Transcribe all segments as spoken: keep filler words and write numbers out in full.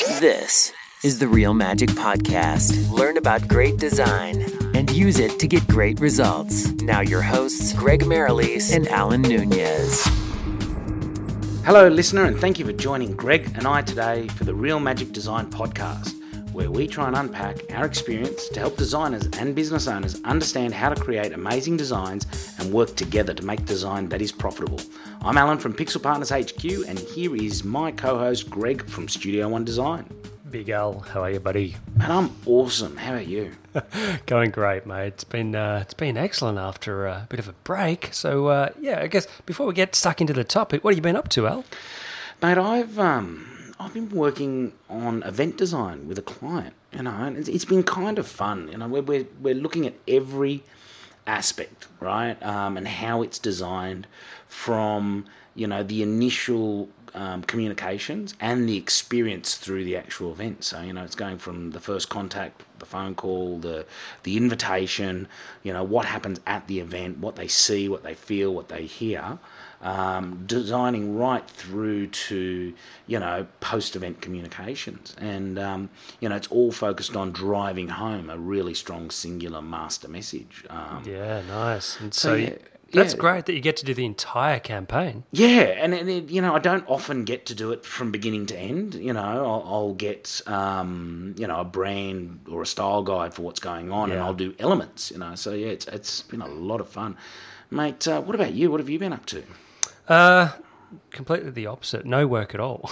This is the Real Magic Podcast. Learn about great design and use it to get great results. Now your hosts, Greg Marilis and Alan Nunez. Hello, listener, and thank you for joining Greg and I today for the Real Magic Design Podcast, where we try and unpack our experience to help designers and business owners understand how to create amazing designs and work together to make design that is profitable. I'm Alan from Pixel Partners H Q, and here is my co-host Greg from Studio One Design. Big Al, how are you, buddy? And I'm awesome. How about you? Going great, mate. It's been uh, it's been excellent after a bit of a break. So uh, yeah, I guess before we get stuck into the topic, what have you been up to, Al? Mate, I've um I've been working on event design with a client. You know, and it's, it's been kind of fun. You know, we're we're, we're looking at every aspect, right, um, and how it's designed from you know the initial Um, communications and the experience through the actual event. So, you know, it's going from the first contact, the phone call, the the invitation, you know, what happens at the event, what they see, what they feel, what they hear, um, designing right through to, you know, post-event communications. And, um, you know, it's all focused on driving home a really strong singular master message. Um, yeah, nice. And so, so you, yeah, that's yeah. great that you get to do the entire campaign. Yeah, and, and it, you know, I don't often get to do it from beginning to end. You know, I'll, I'll get, um, you know, a brand or a style guide for what's going on, Yeah. and I'll do elements. You know, so yeah, it's it's been a lot of fun, mate. Uh, what about you? What have you been up to? Uh, completely the opposite. No work at all.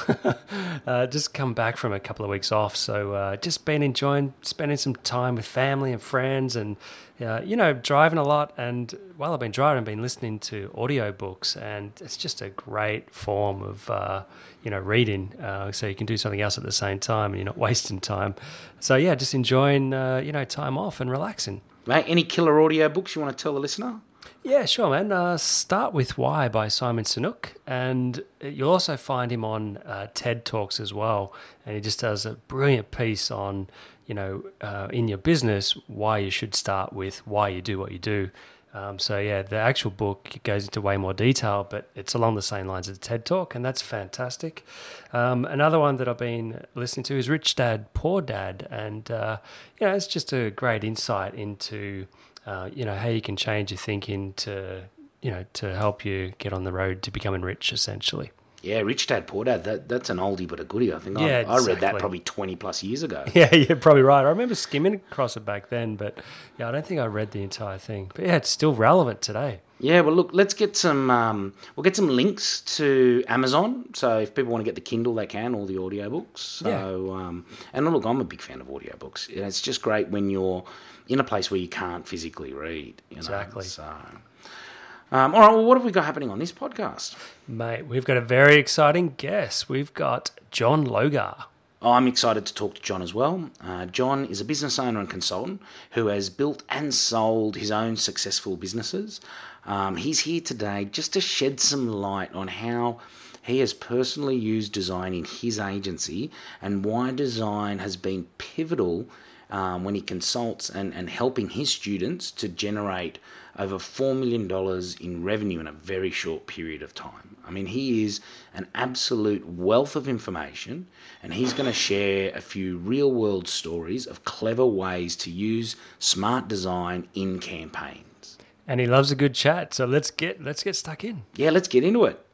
uh, just come back from a couple of weeks off, so uh, just been enjoying spending some time with family and friends, and uh, you know, driving a lot. And while I've been driving, I've been listening to audiobooks, and it's just a great form of uh, you know reading. Uh, so you can do something else at the same time, and you're not wasting time. So yeah, just enjoying uh, you know time off and relaxing. Mate, any killer audio books you want to tell the listener? Yeah, sure, man. Uh, start with Why by Simon Sinek, and you'll also find him on uh, TED Talks as well. And he just does a brilliant piece on, you know, uh, in your business, why you should start with why you do what you do. Um, so yeah, the actual book goes into way more detail, but it's along the same lines as the TED Talk, and that's fantastic. Um, another one that I've been listening to is Rich Dad, Poor Dad, and uh, you know, it's just a great insight into Uh, you know, how you can change your thinking to, you know, to help you get on the road to becoming rich, essentially. Yeah, Rich Dad, Poor Dad, that, that's an oldie but a goodie. I think Yeah, I, I read that exactly. probably twenty plus years ago. Yeah, you're probably right. I remember skimming across it back then, but yeah, I don't think I read the entire thing. But yeah, it's still relevant today. Yeah, well, look, let's get some, um, we'll get some links to Amazon. So if people want to get the Kindle, they can, all the audiobooks. So, Yeah. um, and look, I'm a big fan of audiobooks. It's just great when you're in a place where you can't physically read. You know? Exactly. So, um, all right, well, what have we got happening on this podcast? Mate, we've got a very exciting guest. We've got John Logar. I'm excited to talk to John as well. Uh, John is a business owner and consultant who has built and sold his own successful businesses. Um, he's here today just to shed some light on how he has personally used design in his agency and why design has been pivotal um, when he consults and, and helping his students to generate over four million dollars in revenue in a very short period of time. I mean, he is an absolute wealth of information, and he's going to share a few real-world stories of clever ways to use smart design in campaigns. And he loves a good chat, so let's get let's get stuck in. Yeah, let's get into it.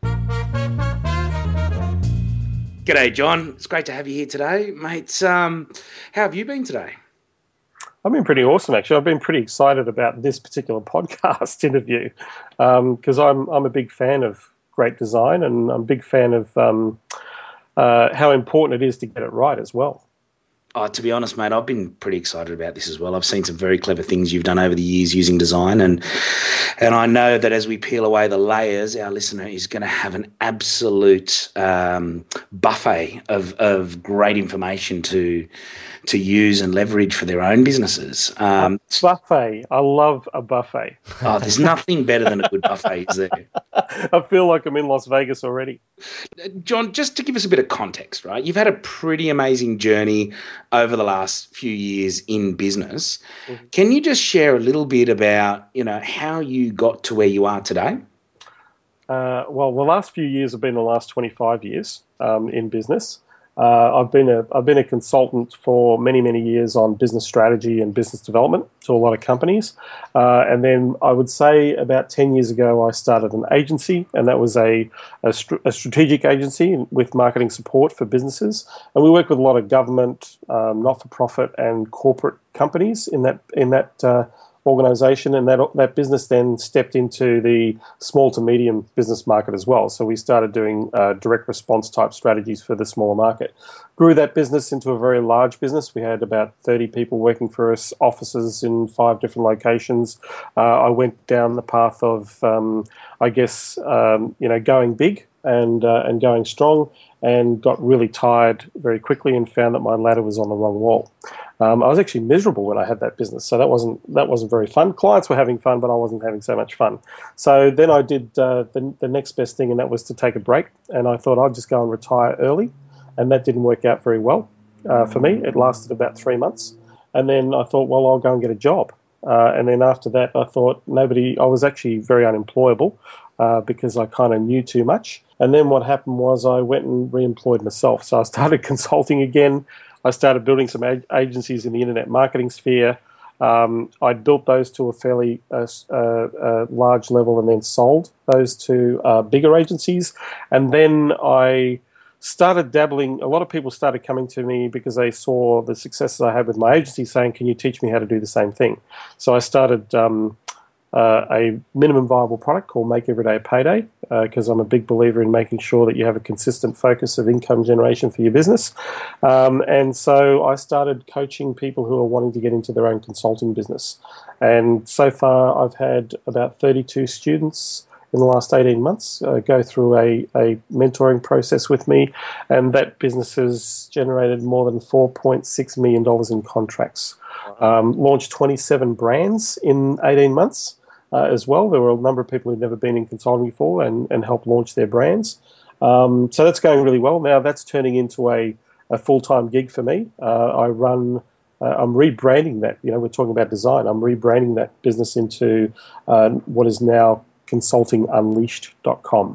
G'day, John. It's great to have you here today. Mate, um, how have you been today? I've been pretty awesome, actually. I've been pretty excited about this particular podcast interview because um, I'm I'm a big fan of great design, and I'm a big fan of um, uh, how important it is to get it right as well. Oh, to be honest, mate, I've been pretty excited about this as well. I've seen some very clever things you've done over the years using design, and and I know that as we peel away the layers, our listener is going to have an absolute um, buffet of, of great information to to use and leverage for their own businesses. Um, a buffet. I love a buffet. Oh, there's nothing better than a good buffet, is there? I feel like I'm in Las Vegas already. John, just to give us a bit of context, right? You've had a pretty amazing journey over the last few years in business. Mm-hmm. Can you just share a little bit about, you know, how you got to where you are today? Uh, well, the last few years have been the last twenty-five years um, in business. Uh, I've been a I've been a consultant for many many years on business strategy and business development to a lot of companies, uh, and then I would say about ten years ago I started an agency, and that was a a, str- a strategic agency with marketing support for businesses, and we work with a lot of government, um, not for profit, and corporate companies in that in that. Uh, organization, and that that business then stepped into the small to medium business market as well. So we started doing uh, direct response type strategies for the smaller market. Grew that business into a very large business. We had about thirty people working for us, offices in five different locations. Uh, I went down the path of, um, I guess, um, you know, going big and uh, and going strong, and got really tired very quickly and found that my ladder was on the wrong wall. Um, I was actually miserable when I had that business, so that wasn't that wasn't very fun. Clients were having fun, but I wasn't having so much fun. So then I did uh, the, the next best thing, and that was to take a break. And I thought I'd just go and retire early, and that didn't work out very well uh, for me. It lasted about three months, and then I thought, well, I'll go and get a job. Uh, and then after that, I thought nobody. I was actually very unemployable uh, because I kind of knew too much. And then what happened was I went and re-employed myself. So I started consulting again. I started building some ag- agencies in the internet marketing sphere. Um, I built those to a fairly uh, uh, uh, large level and then sold those to uh, bigger agencies. And then I started dabbling. A lot of people started coming to me because they saw the successes I had with my agency saying, can you teach me how to do the same thing? So I started um, uh, a minimum viable product called Make Everyday a Payday, because uh, I'm a big believer in making sure that you have a consistent focus of income generation for your business. Um, and so I started coaching people who are wanting to get into their own consulting business. And so far I've had about thirty-two students in the last eighteen months uh, go through a, a mentoring process with me, and that business has generated more than four point six million dollars in contracts. Um, launched twenty-seven brands in eighteen months. Uh, as well. There were a number of people who'd never been in consulting before and, and helped launch their brands. Um, so that's going really well. Now that's turning into a, a full-time gig for me. Uh, I run, uh, I'm rebranding that. You know, we're talking about design. I'm rebranding that business into uh, what is now consulting unleashed dot com,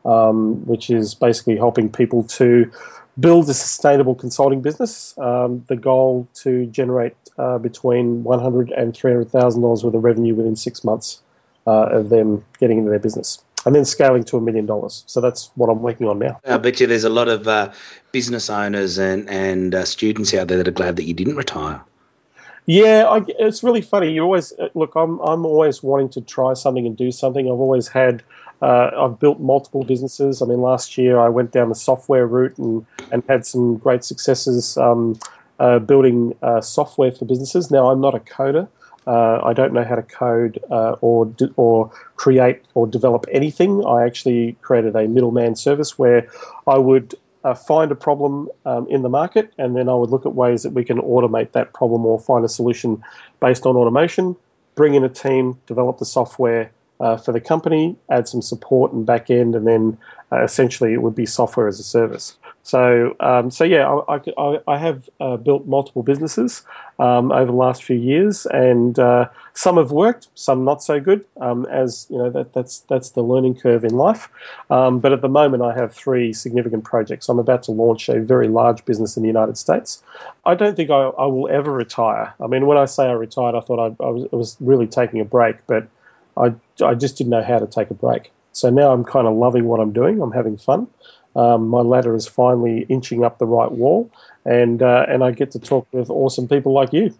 um, which is basically helping people to build a sustainable consulting business. Um, the goal to generate uh, between one hundred thousand dollars and three hundred thousand dollars worth of revenue within six months uh, of them getting into their business, and then scaling to a million dollars. So that's what I'm working on now. I bet you there's a lot of uh, business owners and, and uh, students out there that are glad that you didn't retire. Yeah, I, it's really funny. You always look. I'm I'm always wanting to try something and do something. I've always had. Uh, I've built multiple businesses. I mean, last year I went down the software route and, and had some great successes um, uh, building uh, software for businesses. Now, I'm not a coder. Uh, I don't know how to code uh, or do, or create or develop anything. I actually created a middleman service where I would uh, find a problem um, in the market, and then I would look at ways that we can automate that problem or find a solution based on automation, bring in a team, develop the software uh, for the company, add some support and back end, and then uh, essentially it would be software as a service. So, um, so yeah, I, I, I have uh, built multiple businesses um, over the last few years, and uh, some have worked, some not so good. Um, as you know, that, that's that's the learning curve in life. Um, but at the moment, I have three significant projects. I'm about to launch a very large business in the United States. I don't think I, I will ever retire. I mean, when I say I retired, I thought I, I, was, I was really taking a break, but I I just didn't know how to take a break. So now I'm kind of loving what I'm doing. I'm having fun. Um, my ladder is finally inching up the right wall, and uh, and I get to talk with awesome people like you.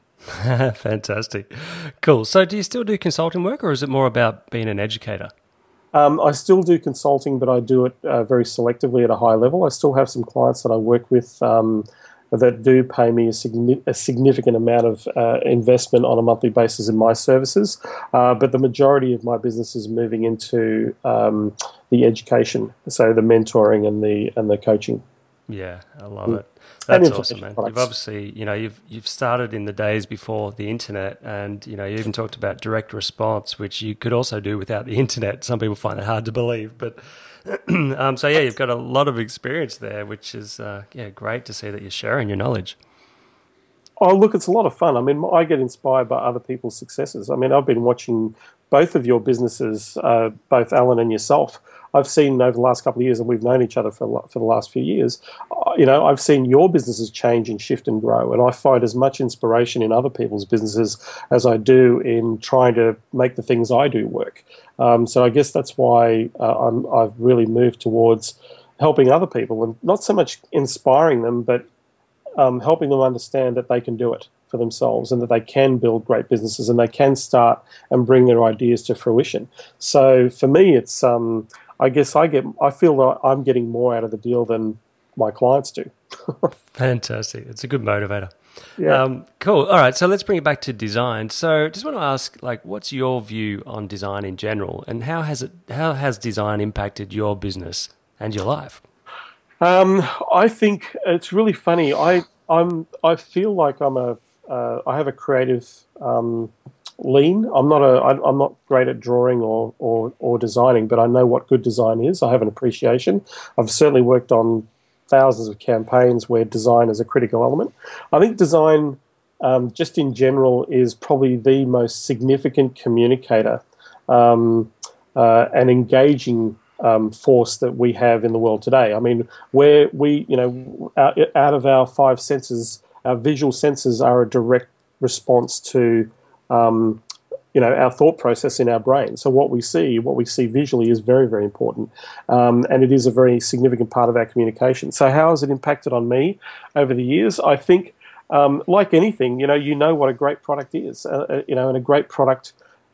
Fantastic. Cool. So do you still do consulting work, or is it more about being an educator? Um, I still do consulting, but I do it uh, very selectively at a high level. I still have some clients that I work with um, that do pay me a, signi- a significant amount of uh, investment on a monthly basis in my services, uh, but the majority of my business is moving into um, the education, so the mentoring and the and the coaching. Yeah, I love it. And That's awesome, man. products. You've obviously, you know, you've you've started in the days before the internet, and you know, you even talked about direct response, which you could also do without the internet. Some people find it hard to believe, but um, so yeah, you've got a lot of experience there, which is uh, yeah, great to see that you're sharing your knowledge. Oh, look, it's a lot of fun. I mean, I get inspired by other people's successes. I mean, I've been watching both of your businesses, uh, both Alan and yourself. I've seen over the last couple of years, and we've known each other for for the last few years. you know, I've seen your businesses change and shift and grow, and I find as much inspiration in other people's businesses as I do in trying to make the things I do work. Um, so I guess that's why uh, I'm, I've really moved towards helping other people, and not so much inspiring them, but um, helping them understand that they can do it for themselves and that they can build great businesses and they can start and bring their ideas to fruition. So for me, it's um, I guess I get I feel that I'm getting more out of the deal than my clients do. Fantastic. It's a good motivator. Yeah. Um, cool. All right. So let's bring it back to design. So just want to ask, like, what's your view on design in general, and how has it, how has design impacted your business and your life? Um, I think it's really funny. I I'm I feel like I'm a uh, I have a creative um, lean. I'm not a I, I'm not great at drawing or, or or designing, but I know what good design is. I have an appreciation. I've certainly worked on thousands of campaigns where design is a critical element. I think design, um, just in general, is probably the most significant communicator um, uh, and engaging um, force that we have in the world today. I mean, where we, you know, out, out of our five senses, our visual senses are a direct response to um, you know, our thought process in our brain. So what we see, what we see visually is very, very important. Um, and it is a very significant part of our communication. So how has it impacted on me over the years? I think, um, like anything, you know, you know what a great product is, uh, you know, and a great product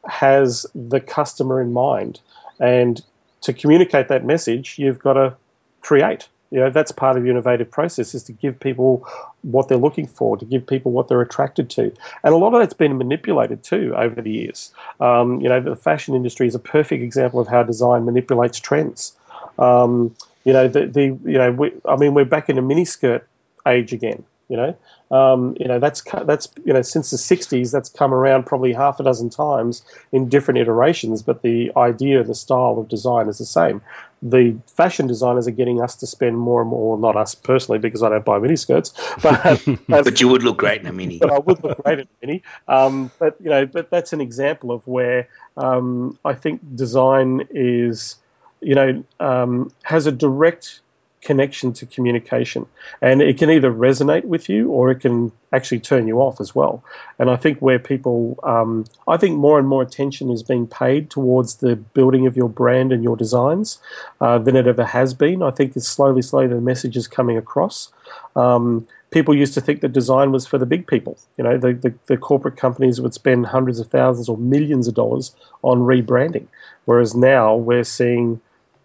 has the customer in mind. And to communicate that message, you've got to create. You know, that's part of your innovative process, is to give people what they're looking for, to give people what they're attracted to. And a lot of that's been manipulated too over the years. Um, you know, the fashion industry is a perfect example of how design manipulates trends. Um, you know, the, the you know, we, I mean, we're back in a miniskirt age again. You know, um, you know that's that's you know since the sixties, that's come around probably half a dozen times in different iterations. But the idea, the style of design is the same. The fashion designers are getting us to spend more and more. Not us personally, because I don't buy miniskirts, but but you would look great in a mini. But I would look great in a mini. Um, but you know, but that's an example of where um, I think design is, you know, um, has a direct connection to communication, and it can either resonate with you or it can actually turn you off as well. And I think where people, um, I think more and more attention is being paid towards the building of your brand and your designs uh, than it ever has been. I think it's slowly, slowly the message is coming across. Um, people used to think that design was for the big people. You know, the, the, the corporate companies would spend hundreds of thousands or millions of dollars on rebranding, whereas now we're seeing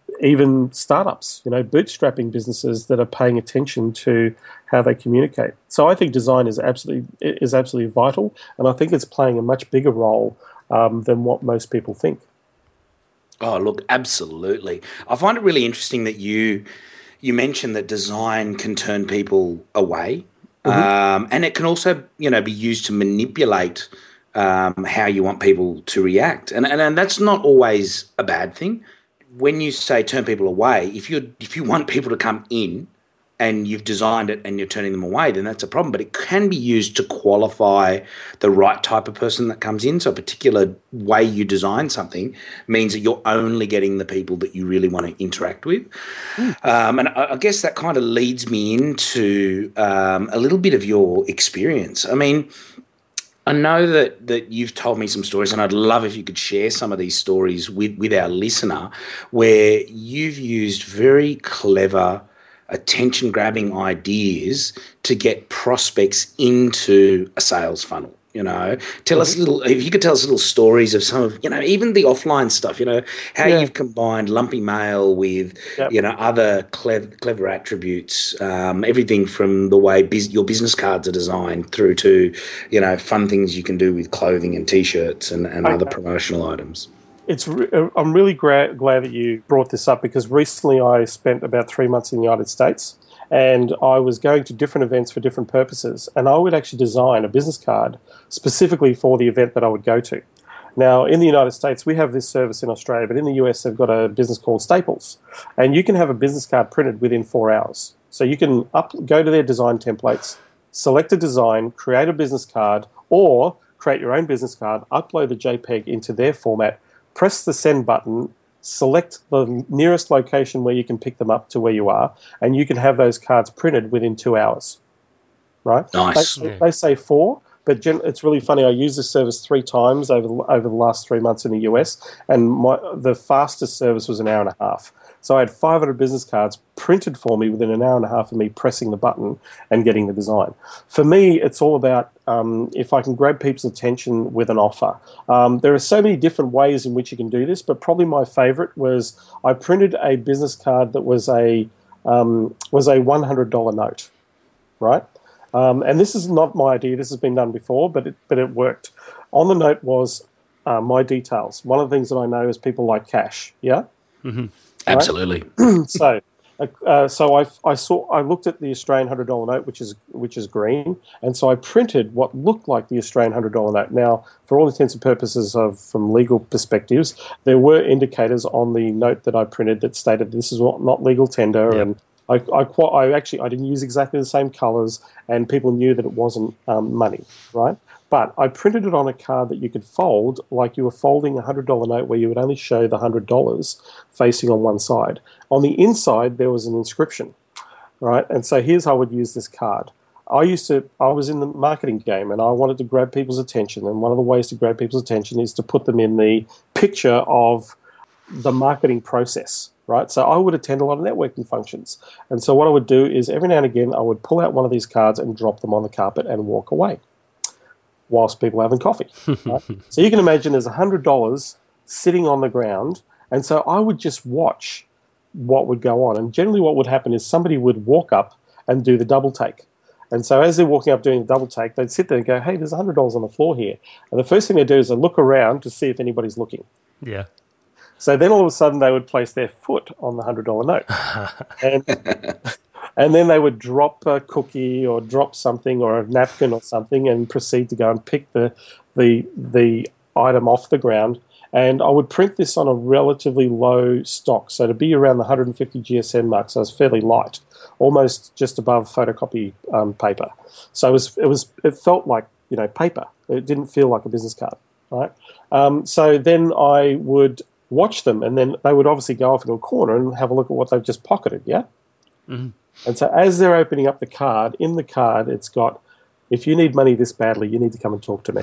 even startups, you know, bootstrapping businesses that are paying attention to how they communicate. So I think design is absolutely is absolutely vital, and I think it's playing a much bigger role um, than what most people think. Oh, look, absolutely. I find it really interesting that you you mentioned that design can turn people away, mm-hmm. um, and it can also, you know, be used to manipulate um, how you want people to react, and, and and that's not always a bad thing. When you say turn people away, if you if you want people to come in and you've designed it and you're turning them away, then that's a problem. But it can be used to qualify the right type of person that comes in. So a particular way you design something means that you're only getting the people that you really want to interact with. Mm. Um, and I, I guess that kind of leads me into um, a little bit of your experience. I mean, I know that, that you've told me some stories, and I'd love if you could share some of these stories with, with our listener, where you've used very clever, attention-grabbing ideas to get prospects into a sales funnel. You know, tell mm-hmm. us a little, if you could tell us little stories of some of, you know, even the offline stuff, you know, how yeah. you've combined lumpy mail with, yep. you know, other clever, clever attributes, um, everything from the way biz- your business cards are designed through to, you know, fun things you can do with clothing and T-shirts and, and okay. other promotional items. It's. Re- I'm really gra- glad that you brought this up, because recently I spent about three months in the United States, and I was going to different events for different purposes, and I would actually design a business card specifically for the event that I would go to. Now, in the United States, we have this service in Australia, but in the U S, they've got a business called Staples, and you can have a business card printed within four hours. So you can up, go to their design templates, select a design, create a business card, or create your own business card, upload the JPEG into their format, press the send button, select the nearest location where you can pick them up to where you are, and you can have those cards printed within two hours. Right? Nice. They, they say four, but gen- it's really funny. I used this service three times over the, over the last three months in the U S, and my, the fastest service was an hour and a half. So I had five hundred business cards printed for me within an hour and a half of me pressing the button and getting the design. For me, it's all about um, if I can grab people's attention with an offer. Um, there are so many different ways in which you can do this, but probably my favorite was I printed a business card that was a um, was a one hundred dollars note, right? Um, and this is not my idea. This has been done before, but it, but it worked. On the note was uh, my details. One of the things that I know is people like cash. Yeah. Mm-hmm. Absolutely. so, uh, so I, I saw I looked at the Australian hundred dollar note, which is which is green, and so I printed what looked like the Australian hundred dollar note. Now, for all intents and purposes of from legal perspectives, there were indicators on the note that I printed that stated this is not, not legal tender, yep. and I, I, I actually I didn't use exactly the same colours, and people knew that it wasn't um, money, right? But I printed it on a card that you could fold like you were folding a hundred dollar note, where you would only show the hundred dollars facing on one side. On the inside, there was an inscription, right? And so here's how I would use this card. I used to. I was in the marketing game, and I wanted to grab people's attention. And one of the ways to grab people's attention is to put them in the picture of the marketing process. Right, so I would attend a lot of networking functions. And so what I would do is every now and again, I would pull out one of these cards and drop them on the carpet and walk away whilst people are having coffee. Right? So you can imagine there's one hundred dollars sitting on the ground. And so I would just watch what would go on. And generally what would happen is somebody would walk up and do the double take. And so as they're walking up doing the double take, they'd sit there and go, hey, there's one hundred dollars on the floor here. And the first thing they do is they look around to see if anybody's looking. Yeah. So then all of a sudden they would place their foot on the one hundred dollar note. and, and then they would drop a cookie or drop something or a napkin or something and proceed to go and pick the, the, the item off the ground. And I would print this on a relatively low stock, so to be around the one hundred fifty G S M mark, so it's fairly light, almost just above photocopy um, paper. So it was, it was, it felt like, you know, paper. It didn't feel like a business card, right? Um, so then I would watch them, and then they would obviously go off into a corner and have a look at what they've just pocketed, yeah? Mm-hmm. And so as they're opening up the card, in the card it's got, if you need money this badly, you need to come and talk to me.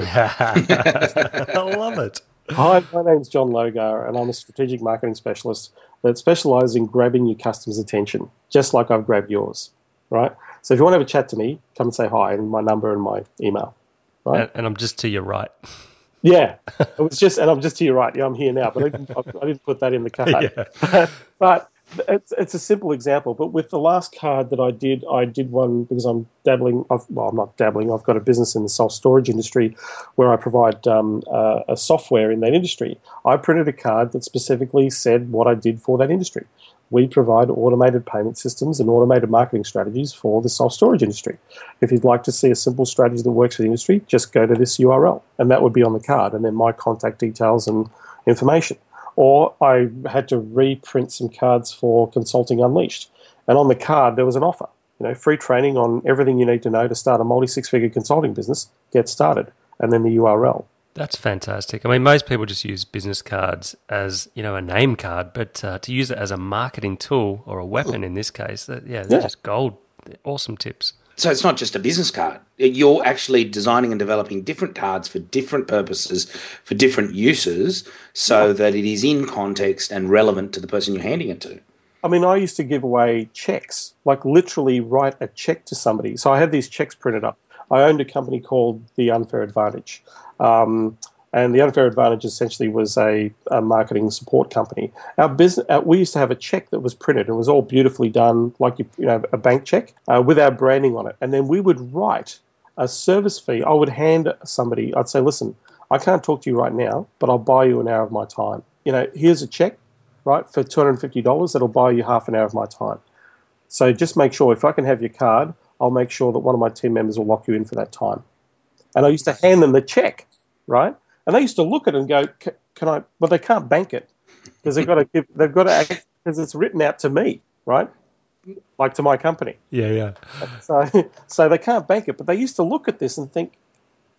I love it. Hi, my name's John Logar, and I'm a strategic marketing specialist that specialises in grabbing your customers' attention, just like I've grabbed yours, right? So if you want to have a chat to me, come and say hi, and my number and my email, right? And, and I'm just to your right. Yeah, it was just, and I'm just to your right. Yeah, I'm here now, but I didn't, I didn't put that in the card. Yeah. But it's it's a simple example. But with the last card that I did, I did one because I'm dabbling. I've, well, I'm not dabbling. I've got a business in the self-storage industry where I provide um, uh, a software in that industry. I printed a card that specifically said what I did for that industry. We provide automated payment systems and automated marketing strategies for the self-storage industry. If you'd like to see a simple strategy that works for the industry, just go to this U R L, and that would be on the card, and then my contact details and information. Or I had to reprint some cards for Consulting Unleashed, and on the card there was an offer. You know, free training on everything you need to know to start a multi-six-figure consulting business. Get started, and then the U R L. That's fantastic. I mean, most people just use business cards as, you know, a name card, but uh, to use it as a marketing tool or a weapon in this case, that, yeah, they're yeah. just gold. Awesome tips. So it's not just a business card. You're actually designing and developing different cards for different purposes, for different uses, so that it is in context and relevant to the person you're handing it to. I mean, I used to give away checks, like literally write a check to somebody. So I had these checks printed up. I owned a company called The Unfair Advantage. Um, and The Unfair Advantage essentially was a, a marketing support company. Our business, uh, we used to have a check that was printed. It was all beautifully done, like you, you know, a bank check uh, with our branding on it. And then we would write a service fee. I would hand somebody, I'd say, listen, I can't talk to you right now, but I'll buy you an hour of my time. You know, here's a check, right, for two hundred fifty dollars. That'll buy you half an hour of my time. So just make sure, if I can have your card, I'll make sure that one of my team members will lock you in for that time. And I used to hand them the check, right? And they used to look at it and go, "Can I?" But they can't bank it because they've got to give. They've got to because it's written out to me, right? Like to my company. Yeah, yeah. So, so they can't bank it. But they used to look at this and think,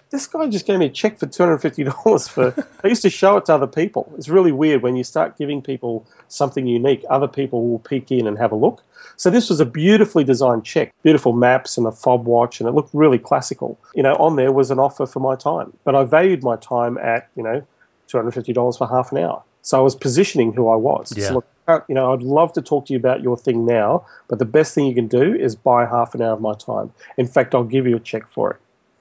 this guy just gave me a check for two hundred fifty dollars for, I used to show it to other people. It's really weird when you start giving people something unique, other people will peek in and have a look. So this was a beautifully designed check, beautiful maps and a fob watch, and it looked really classical. You know, on there was an offer for my time, but I valued my time at, you know, two hundred fifty dollars for half an hour. So I was positioning who I was. Yeah. So look, you know, I'd love to talk to you about your thing now, but the best thing you can do is buy half an hour of my time. In fact, I'll give you a check for it.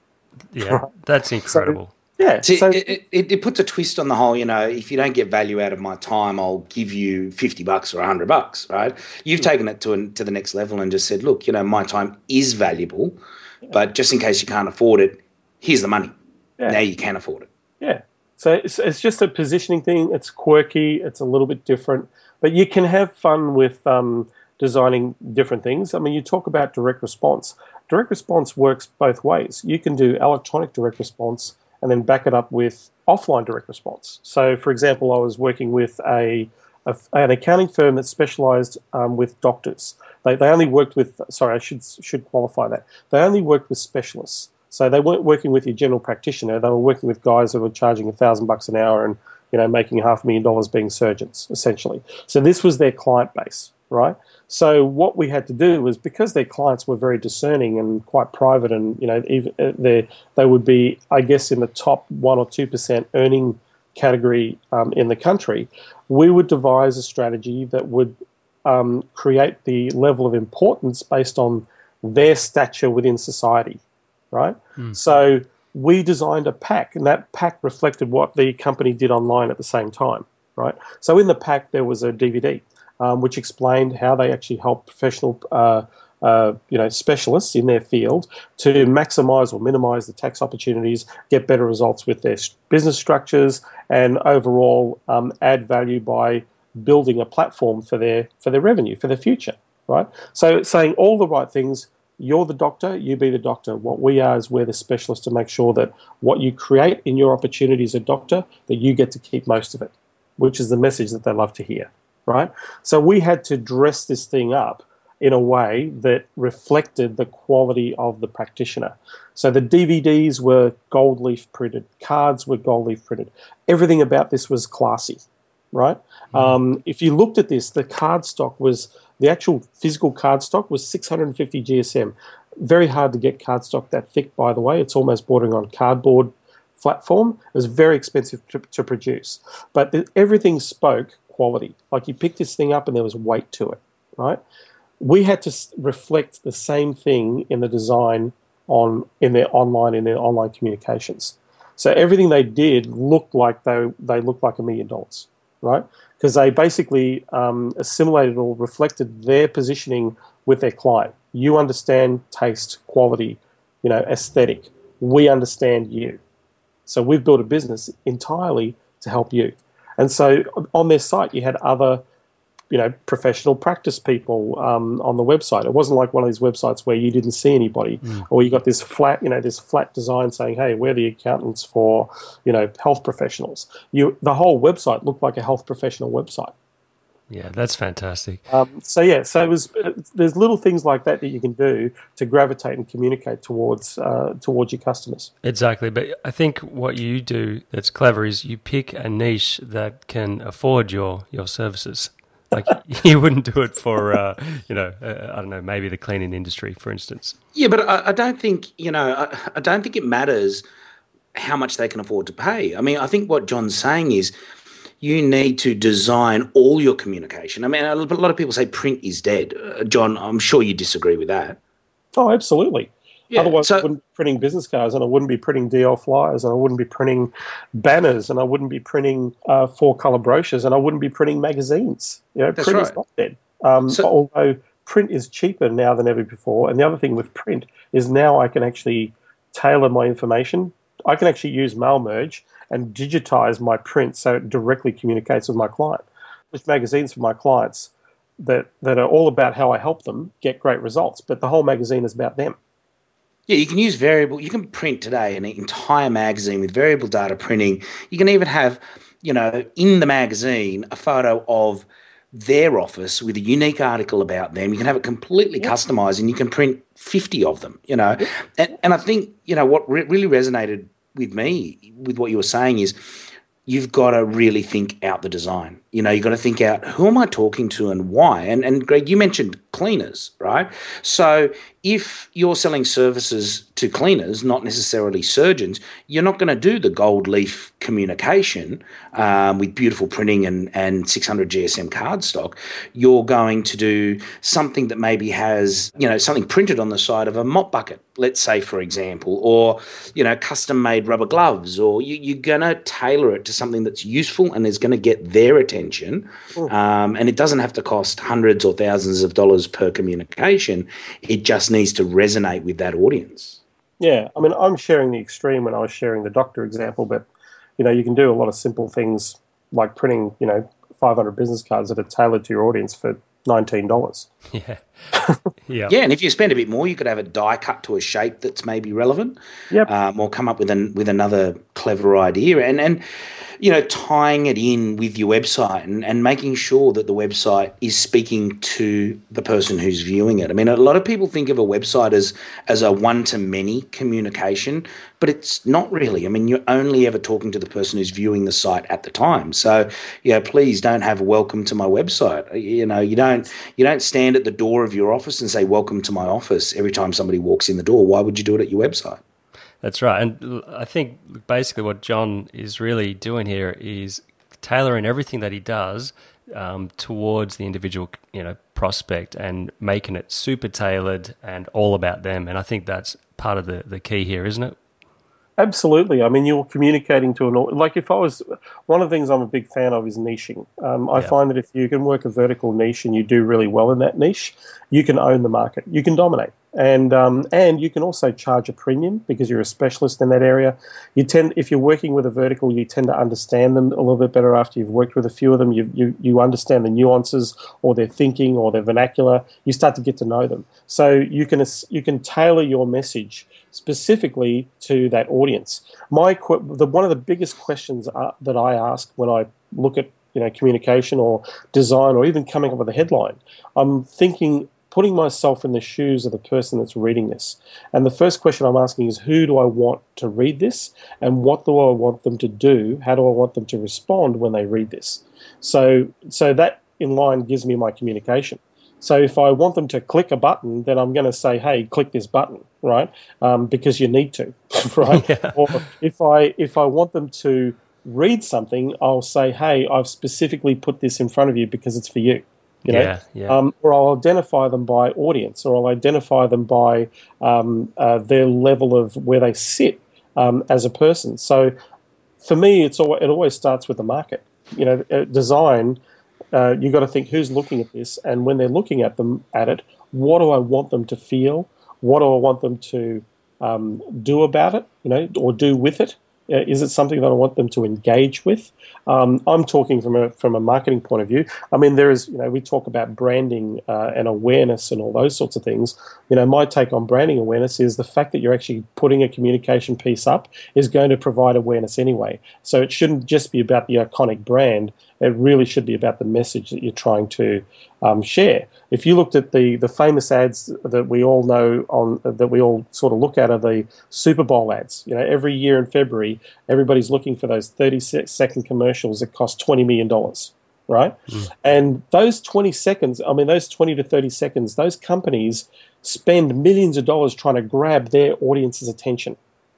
Yeah, that's incredible. So, yeah. See, so, it, it, it puts a twist on the whole, you know, if you don't get value out of my time, I'll give you fifty bucks or one hundred bucks, right? You've taken it to, an, to the next level and just said, look, you know, my time is valuable, yeah. but just in case you can't afford it, here's the money. Yeah. Now you can afford it. Yeah. So it's, it's just a positioning thing. It's quirky. It's a little bit different. But you can have fun with um, designing different things. I mean, you talk about direct response. Direct response works both ways. You can do electronic direct response and then back it up with offline direct response. So, for example, I was working with a, a an accounting firm that specialised um, with doctors. They they only worked with. Sorry, I should should qualify that. They only worked with specialists. So they weren't working with your general practitioner. They were working with guys that were charging a thousand bucks an hour and, you know, making half a million dollars being surgeons, essentially. So this was their client base, right? So what we had to do was, because their clients were very discerning and quite private, and, you know, even they they would be, I guess, in the top one or two percent earning category um, in the country, we would devise a strategy that would um, create the level of importance based on their stature within society. Right? Mm. So we designed a pack, and that pack reflected what the company did online at the same time. Right? So in the pack there was a D V D um, which explained how they actually help professional, uh, uh, you know, specialists in their field to maximise or minimise the tax opportunities, get better results with their business structures, and overall um, add value by building a platform for their for their revenue for their future. Right? So it's saying all the right things. You're the doctor, you be the doctor. What we are is we're the specialists to make sure that what you create in your opportunity as a doctor, that you get to keep most of it, which is the message that they love to hear, right? So we had to dress this thing up in a way that reflected the quality of the practitioner. So the D V Ds were gold leaf printed, cards were gold leaf printed. Everything about this was classy, right? Mm-hmm. Um, if you looked at this, the card stock was... The actual physical cardstock was six hundred fifty G S M. Very hard to get cardstock that thick, by the way. It's almost bordering on cardboard flat form. It was very expensive to, to produce. But the, everything spoke quality. Like, you picked this thing up and there was weight to it, right? We had to s- reflect the same thing in the design on in their online in their online communications. So everything they did looked like they they looked like a million dollars, right? Because they basically um, assimilated or reflected their positioning with their client. You understand taste, quality, you know, aesthetic. We understand you. So we've built a business entirely to help you. And so on their site, you had other, you know, professional practice people um, on the website. It wasn't like one of these websites where you didn't see anybody, mm. or you got this flat, you know, this flat design saying, "Hey, we're the accountants for, you know, health professionals." You, the whole website looked like a health professional website. Yeah, that's fantastic. Um, so yeah, so it was. There's little things like that that you can do to gravitate and communicate towards uh, towards your customers. Exactly, but I think what you do that's clever is you pick a niche that can afford your your services. Like, you wouldn't do it for, uh, you know, uh, I don't know, maybe the cleaning industry, for instance. Yeah, but I, I don't think, you know, I, I don't think it matters how much they can afford to pay. I mean, I think what John's saying is you need to design all your communication. I mean, a lot of people say print is dead. Uh, John, I'm sure you disagree with that. Oh, absolutely. Yeah, Otherwise, so, I wouldn't be printing business cards, and I wouldn't be printing D L flyers, and I wouldn't be printing banners, and I wouldn't be printing uh, four-colour brochures, and I wouldn't be printing magazines. You know, that's print right. is not dead. Um, so, although print is cheaper now than ever before, and the other thing with print is now I can actually tailor my information. I can actually use mail merge and digitize my print so it directly communicates with my client. With magazines for my clients that, that are all about how I help them get great results, but the whole magazine is about them. Yeah, you can use variable. You can print today an entire magazine with variable data printing. You can even have, you know, in the magazine a photo of their office with a unique article about them. You can have it completely yep. customized, and you can print fifty of them, you know. Yep. And, and I think, you know, what re- really resonated with me, with what you were saying, is you've got to really think out the design. You know, you've got to think out, who am I talking to and why? And, and Greg, you mentioned cleaners, right? So if you're selling services to cleaners, not necessarily surgeons, you're not going to do the gold leaf communication um, with beautiful printing and, and six hundred G S M cardstock. You're going to do something that maybe has, you know, something printed on the side of a mop bucket, let's say, for example, or, you know, custom-made rubber gloves, or you, you're going to tailor it to something that's useful and is going to get their attention. Um, and it doesn't have to cost hundreds or thousands of dollars per communication. It just needs to resonate with that audience. Yeah, I mean, I'm sharing the extreme when I was sharing the doctor example, but, you know, you can do a lot of simple things like printing, you know, five hundred business cards that are tailored to your audience for nineteen dollars. Yeah. Yeah. Yeah, and if you spend a bit more, you could have a die cut to a shape that's maybe relevant. Yep. Um, or come up with an with another clever idea. And and you know, tying it in with your website and, and making sure that the website is speaking to the person who's viewing it. I mean, a lot of people think of a website as as a one-to-many communication, but it's not really. I mean, you're only ever talking to the person who's viewing the site at the time. So, yeah, please don't have welcome to my website. You know, you don't you don't stand at the door of your office and say welcome to my office every time somebody walks in the door. Why would you do it at your website? That's right. And I think basically what John is really doing here is tailoring everything that he does um, towards the individual, you know, prospect and making it super tailored and all about them. And I think that's part of the, the key here, isn't it? Absolutely. I mean, you're communicating to an, like if I was, one of the things I'm a big fan of is niching. Um, I Yeah. find that if you can work a vertical niche and you do really well in that niche, you can own the market. You can dominate. And um, and you can also charge a premium because you're a specialist in that area. You tend, if you're working with a vertical, you tend to understand them a little bit better after you've worked with a few of them. You you you understand the nuances or their thinking or their vernacular. You start to get to know them. So you can you can tailor your message specifically to that audience. My the one of the biggest questions uh, that I ask when I look at you know communication or design or even coming up with a headline, I'm thinking, putting myself in the shoes of the person that's reading this. And the first question I'm asking is, who do I want to read this? And what do I want them to do? How do I want them to respond when they read this? So, so that in line gives me my communication. So if I want them to click a button, then I'm going to say, hey, click this button, right? Um, because you need to, right? Yeah. Or if I if I want them to read something, I'll say, hey, I've specifically put this in front of you because it's for you. You know? Yeah, yeah. Um, or I'll identify them by audience, or I'll identify them by um, uh, their level of where they sit um, as a person. So for me, it's al- it always starts with the market. You know, uh, design, uh, you've got to think who's looking at this, and when they're looking at them at it, what do I want them to feel? What do I want them to um, do about it? You know, or do with it? Uh, is it something that I want them to engage with? Um, I'm talking from a from a marketing point of view. I mean, there is, you know, we talk about branding uh, and awareness and all those sorts of things. You know, my take on branding awareness is the fact that you're actually putting a communication piece up is going to provide awareness anyway. So it shouldn't just be about the iconic brand. It really should be about the message that you're trying to um, share. If you looked at the the famous ads that we all know on that we all sort of look at are the Super Bowl ads. You know, every year in February, everybody's looking for those thirty second commercials that cost twenty million dollars, right? Mm. And those twenty seconds, I mean, those twenty to thirty seconds, those companies spend millions of dollars trying to grab their audience's attention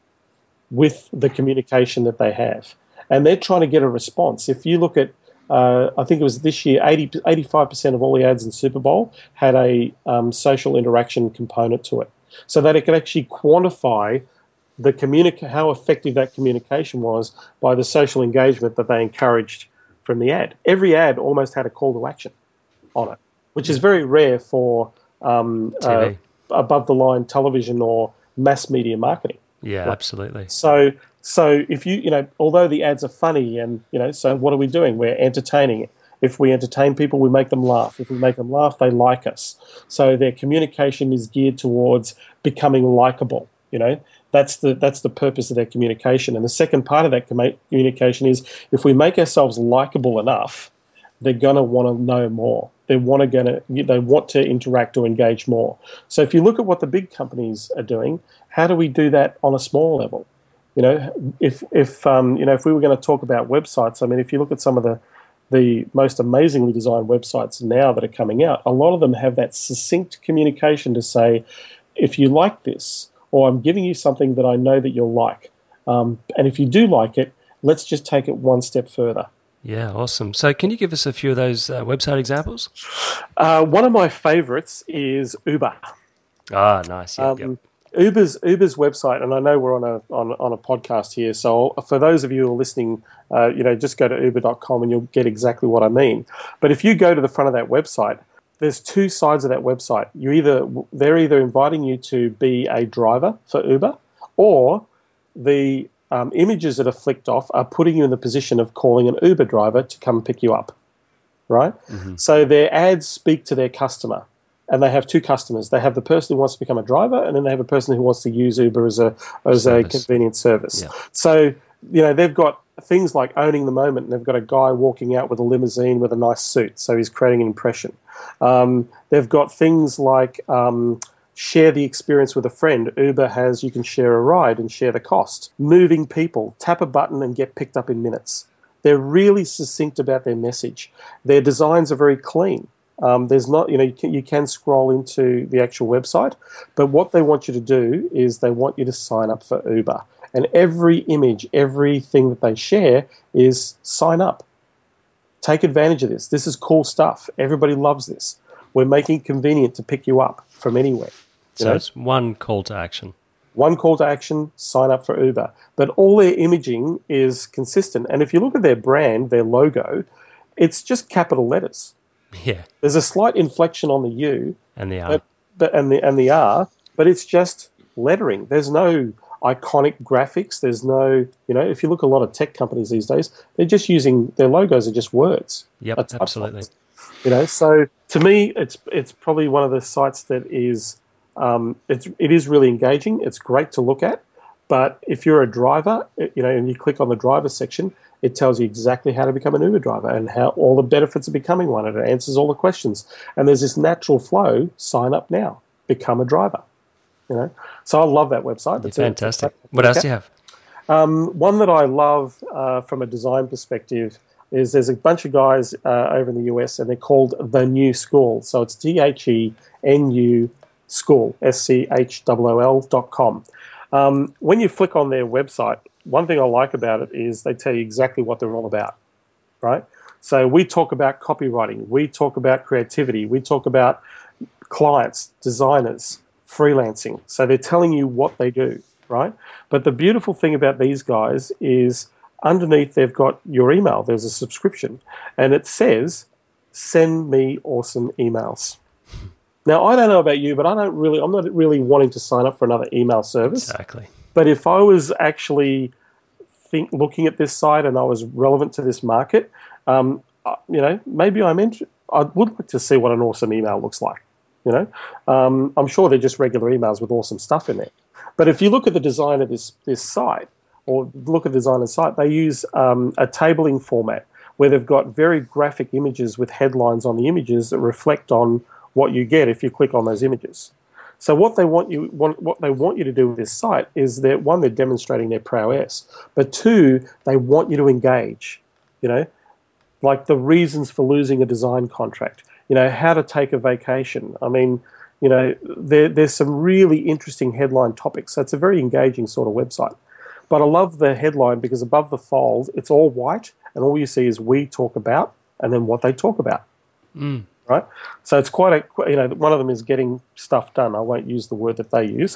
with the communication that they have. And they're trying to get a response. If you look at Uh, I think it was this year, eighty, eighty-five percent of all the ads in Super Bowl had a um, social interaction component to it, so that it could actually quantify the communica- how effective that communication was by the social engagement that they encouraged from the ad. Every ad almost had a call to action on it, which is very rare for um, uh, above-the-line television or mass media marketing. Yeah, like, absolutely. So... So if you, you know, although the ads are funny and, you know, so what are we doing? We're entertaining. If we entertain people, we make them laugh. If we make them laugh, they like us. So their communication is geared towards becoming likable, you know. That's the that's the purpose of their communication. And the second part of that communication is if we make ourselves likable enough, they're going to want to know more. They want to gonna, they want to interact or engage more. So if you look at what the big companies are doing, how do we do that on a small level? You know, if if um, you know if we were going to talk about websites, I mean, if you look at some of the the most amazingly designed websites now that are coming out, a lot of them have that succinct communication to say, if you like this, or I'm giving you something that I know that you'll like, um, and if you do like it, let's just take it one step further. Yeah, awesome. So can you give us a few of those uh, website examples? Uh, one of my favorites is Uber. Ah, nice. Yep, Um, yep. Uber's Uber's website, and I know we're on a on, on a podcast here, so for those of you who are listening, uh, you know, just go to uber dot com and you'll get exactly what I mean. But if you go to the front of that website, there's two sides of that website. You either they're either inviting you to be a driver for Uber, or the um, images that are flicked off are putting you in the position of calling an Uber driver to come pick you up, right? Mm-hmm. So their ads speak to their customer. And they have two customers. They have the person who wants to become a driver, and then they have a person who wants to use Uber as a as service. a convenient service. Yeah. So, you know, they've got things like owning the moment, and they've got a guy walking out with a limousine with a nice suit, so he's creating an impression. Um, they've got things like um, share the experience with a friend. Uber has you can share a ride and share the cost. Moving people, tap a button and get picked up in minutes. They're really succinct about their message. Their designs are very clean. Um, there's not, you know, you can, you can scroll into the actual website, but what they want you to do is they want you to sign up for Uber. And every image, everything that they share is sign up. Take advantage of this. This is cool stuff. Everybody loves this. We're making it convenient to pick you up from anywhere. You so know? It's one call to action. One call to action, sign up for Uber. But all their imaging is consistent. And if you look at their brand, their logo, it's just capital letters. Yeah, there's a slight inflection on the U and the R, but, but, and the and the R, but it's just lettering. There's no iconic graphics. There's no, you know, if you look at a lot of tech companies these days, they're just using their logos are just words. Yep, absolutely. You know, so to me, it's it's probably one of the sites that is um, it's it is really engaging. It's great to look at, but if you're a driver, you know, and you click on the driver section, it tells you exactly how to become an Uber driver and how all the benefits of becoming one, and it answers all the questions. And there's this natural flow: sign up now, become a driver. You know, so I love that website. It's fantastic. A, what else do you have? Um, one that I love uh, from a design perspective is there's a bunch of guys uh, over in the U S, and they're called The New School. So it's T H E N U School, S C H O O L dot com. Um, when you flick on their website, one thing I like about it is they tell you exactly what they're all about, right? So we talk about copywriting, we talk about creativity, we talk about clients, designers, freelancing. So they're telling you what they do, right? But the beautiful thing about these guys is underneath they've got your email. There's a subscription, and it says, send me awesome emails. Now, I don't know about you, but I don't really, I'm not really wanting to sign up for another email service. Exactly. But if I was actually think, looking at this site and I was relevant to this market, um, you know, maybe I'm int- I would like to see what an awesome email looks like. You know, um, I'm sure they're just regular emails with awesome stuff in there. But if you look at the design of this this site, or look at the design of the site, they use um, a tabling format where they've got very graphic images with headlines on the images that reflect on what you get if you click on those images. So what they want you want, what they want you to do with this site is that, one, they're demonstrating their prowess, but two, they want you to engage. You know, like the reasons for losing a design contract. You know, how to take a vacation. I mean, you know, there, there's some really interesting headline topics. So it's a very engaging sort of website. But I love the headline because above the fold, it's all white, and all you see is we talk about, and then what they talk about. Mm. Right? So it's quite a, you know, one of them is getting stuff done. I won't use the word that they use.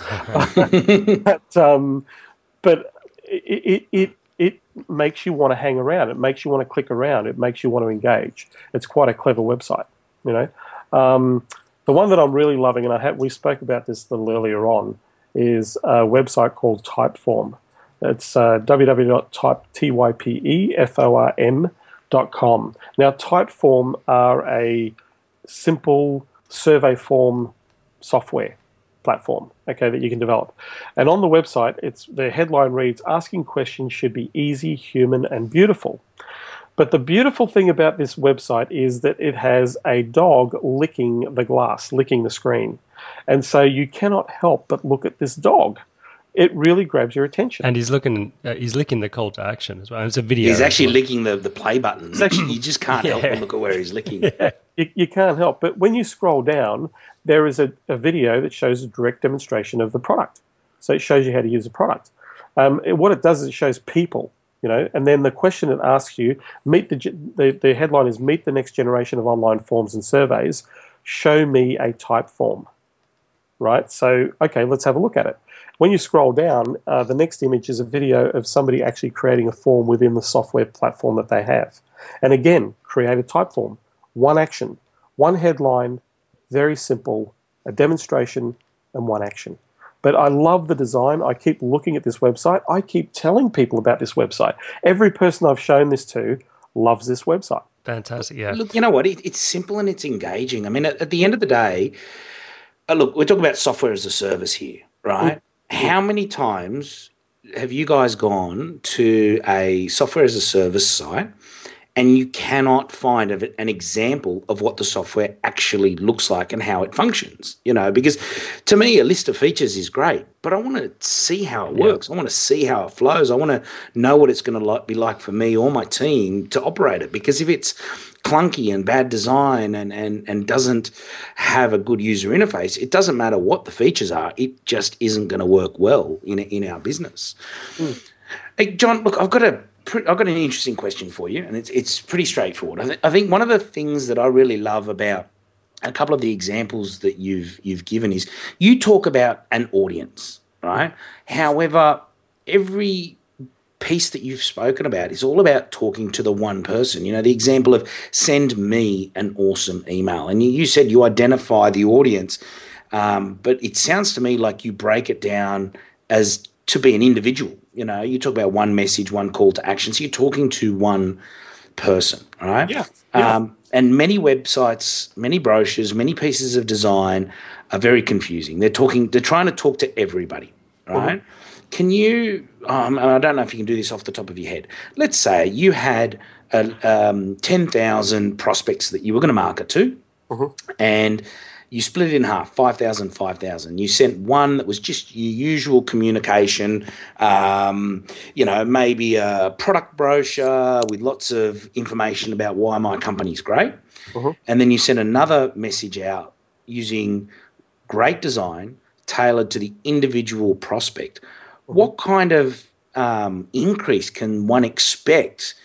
but um, but it, it, it, it makes you want to hang around. It makes you want to click around. It makes you want to engage. It's quite a clever website, you know. Um, the one that I'm really loving, and I had, we spoke about this a little earlier on, is a website called Typeform. It's uh, w w w dot typeform dot com. Now, Typeform are a simple survey form software platform, okay, that you can develop. And on the website, it's the headline reads, asking questions should be easy, human, and beautiful. But the beautiful thing about this website is that it has a dog licking the glass, licking the screen. And so you cannot help but look at this dog. it really grabs your attention. And he's looking, uh, he's licking the call to action as well. It's a video. He's actually well. licking the, the play button. Actually, you just can't Yeah. help but look at where he's licking. Yeah. You, you can't help. But when you scroll down, there is a, a video that shows a direct demonstration of the product. So it shows you how to use the product. Um, it- what it does is it shows people, you know, and then the question it asks you, meet the, ge- the, the headline is meet the next generation of online forms and surveys. Show me a type form, right? So, okay, let's have a look at it. When you scroll down, uh, the next image is a video of somebody actually creating a form within the software platform that they have. And again, create a type form. One action, one headline, very simple, a demonstration and one action. But I love the design. I keep looking at this website. I keep telling people about this website. Every person I've shown this to loves this website. Fantastic, yeah. Look, you know what? It, it's simple and it's engaging. I mean, at, at the end of the day, uh, look, we're talking about software as a service here, right? How many times have you guys gone to a software as a service site and you cannot find of it an example of what the software actually looks like and how it functions? You know, because to me, a list of features is great, but I want to see how it works. I want to see how it flows. I want to know what it's going to like, be like for me or my team to operate it. Because if it's clunky and bad design and, and, and doesn't have a good user interface, it doesn't matter what the features are. It just isn't going to work well in in our business. Mm. Hey, John, look, I've got a I've got an interesting question for you, and it's it's pretty straightforward. I, th- I think one of the things that I really love about a couple of the examples that you've you've given is you talk about an audience, right? However, every piece that you've spoken about is all about talking to the one person. You know, the example of send me an awesome email, and you, you said you identify the audience, um, but it sounds to me like you break it down as to be an individual. You know, you talk about one message, one call to action. So you're talking to one person, all right? Yeah. yeah. Um, and many websites, many brochures, many pieces of design are very confusing. They're talking, they're trying to talk to everybody, right? Mm-hmm. Can you, um, and I don't know if you can do this off the top of your head. Let's say you had uh, um, ten thousand prospects that you were going to market to, mm-hmm. and you split it in half, five thousand, five thousand. You sent one that was just your usual communication, um, you know, maybe a product brochure with lots of information about why my company's great. Mm-hmm. And then you sent another message out using great design tailored to the individual prospect. Mm-hmm. What kind of um, increase can one expect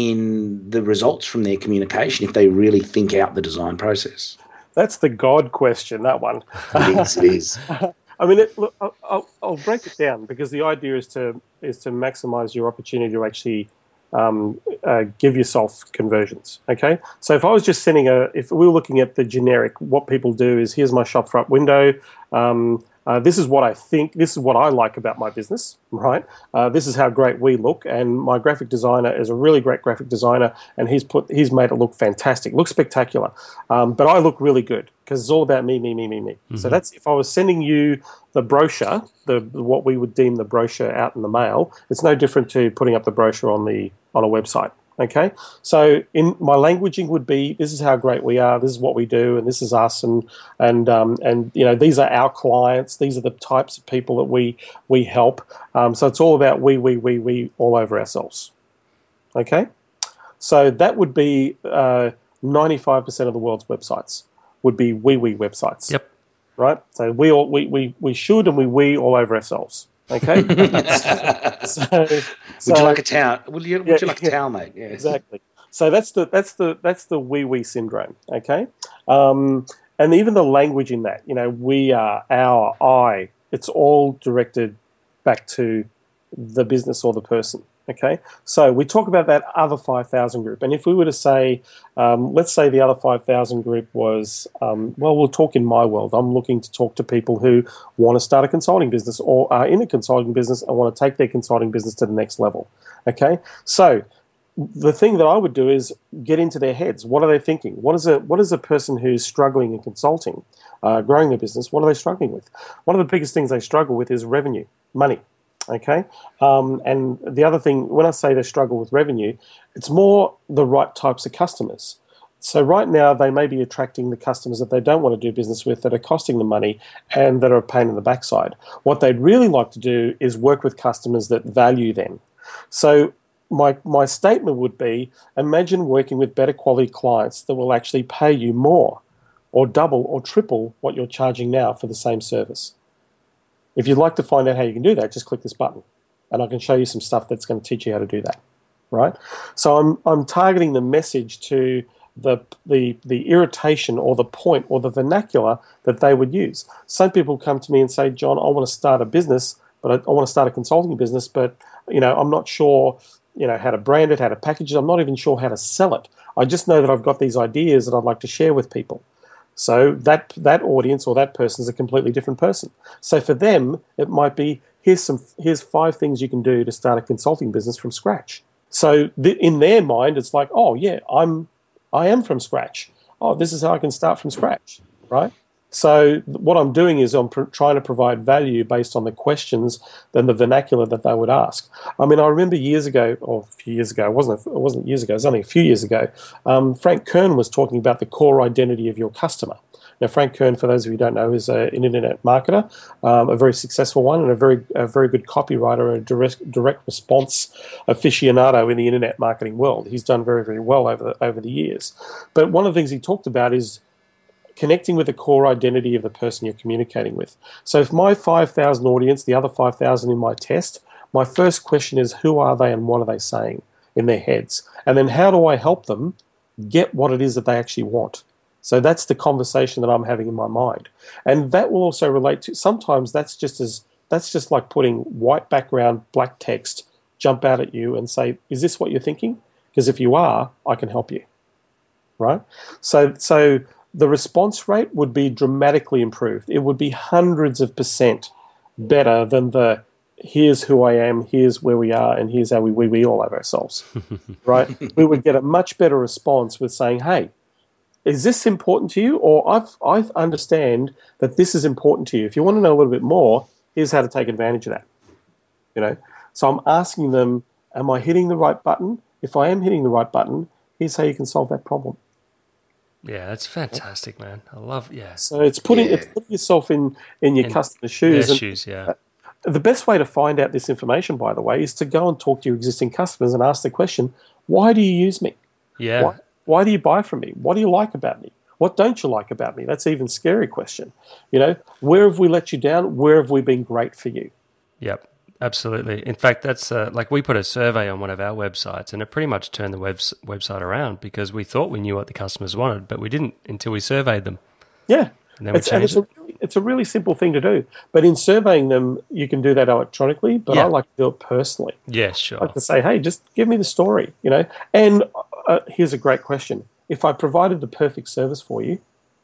in the results from their communication if they really think out the design process? That's the God question, that one. It is, it is. I mean, it, look, I'll, I'll break it down because the idea is to is to maximize your opportunity to actually um, uh, give yourself conversions, okay? So if I was just sending a, if we were looking at the generic, what people do is here's my shop front window, um, Uh, this is what I think, this is what I like about my business, right? Uh, this is how great we look, and my graphic designer is a really great graphic designer, and he's put he's made it look fantastic, look spectacular. Um, but I look really good because it's all about me, me, me, me, me. Mm-hmm. So that's if I was sending you the brochure, the what we would deem the brochure out in the mail, it's no different to putting up the brochure on the on a website. Okay, so in my languaging would be, this is how great we are, this is what we do, and this is us, and and um, and you know these are our clients, these are the types of people that we we help. Um, so it's all about we we we we all over ourselves. Okay, so that would be uh, ninety-five percent of the world's websites would be we we websites. Yep. Right. So we all we we we should and we we all over ourselves. Okay. so, would so, you like a towel? Would you, would yeah, you like a yeah, towel, mate? Yes. Exactly. So that's the that's the that's the we we syndrome. Okay, um, and even the language in that, you know, we are, our, I. It's all directed back to the business or the person. Okay, so we talk about that other five thousand group, and if we were to say, um, let's say the other five thousand group was, um, well, we'll talk in my world. I'm looking to talk to people who want to start a consulting business or are in a consulting business and want to take their consulting business to the next level. Okay, so the thing that I would do is get into their heads. What are they thinking? What is a what is a person who's struggling in consulting, uh, growing their business? What are they struggling with? One of the biggest things they struggle with is revenue, money. Okay, um, and the other thing, when I say they struggle with revenue, it's more the right types of customers. So right now they may be attracting the customers that they don't want to do business with, that are costing them money and that are a pain in the backside. What they'd really like to do is work with customers that value them. So my my statement would be, imagine working with better quality clients that will actually pay you more or double or triple what you're charging now for the same service. If you'd like to find out how you can do that, just click this button and I can show you some stuff that's going to teach you how to do that, right? So I'm I'm targeting the message to the the the irritation or the point or the vernacular that they would use. Some people come to me and say, John, I want to start a business, but I, I want to start a consulting business, but you know, I'm not sure, you know, how to brand it, how to package it. I'm not even sure how to sell it. I just know that I've got these ideas that I'd like to share with people. So that that audience or that person is a completely different person. So for them, it might be, here's some here's five things you can do to start a consulting business from scratch. So th- in their mind, it's like, oh yeah, I'm I am from scratch. Oh, this is how I can start from scratch, right? So what I'm doing is I'm pr- trying to provide value based on the questions and the vernacular that they would ask. I mean, I remember years ago, or a few years ago, it wasn't, it wasn't years ago, it was only a few years ago, um, Frank Kern was talking about the core identity of your customer. Now, Frank Kern, for those of you who don't know, is a, an internet marketer, um, a very successful one, and a very a very good copywriter, a direct direct response aficionado in the internet marketing world. He's done very, very well over the, over the years. But one of the things he talked about is connecting with the core identity of the person you're communicating with. So if my five thousand audience, the other five thousand in my test, my first question is, who are they and what are they saying in their heads? And then how do I help them get what it is that they actually want? So that's the conversation that I'm having in my mind. And that will also relate to, sometimes that's just as that's just like putting white background, black text, jump out at you and say, is this what you're thinking? Because if you are, I can help you. Right? So so the response rate would be dramatically improved. It would be hundreds of percent better than the here's who I am, here's where we are, and here's how we we, we all have ourselves. Right? We would get a much better response with saying, hey, is this important to you? Or I've, I understand that this is important to you. If you want to know a little bit more, here's how to take advantage of that. You know, so I'm asking them, am I hitting the right button? If I am hitting the right button, here's how you can solve that problem. Yeah, that's fantastic, man. I love, yeah. So it's putting Yeah. it's putting yourself in, in your In customer's shoes. Their And shoes, yeah. the best way to find out this information, by the way, is to go and talk to your existing customers and ask the question, why do you use me? Yeah. Why, why do you buy from me? What do you like about me? What don't you like about me? That's an even scary question. You know, where have we let you down? Where have we been great for you? Yep, absolutely. In fact, that's uh, like we put a survey on one of our websites and it pretty much turned the webs- website around because we thought we knew what the customers wanted, but we didn't until we surveyed them. Yeah. And then we It's, and changed it's, a, really- it's a really simple thing to do. But in surveying them, you can do that electronically, but Yeah. I like to do it personally. Yeah, I sure. like to say, hey, just give me the story, you know. And uh, here's a great question. If I provided the perfect service for you,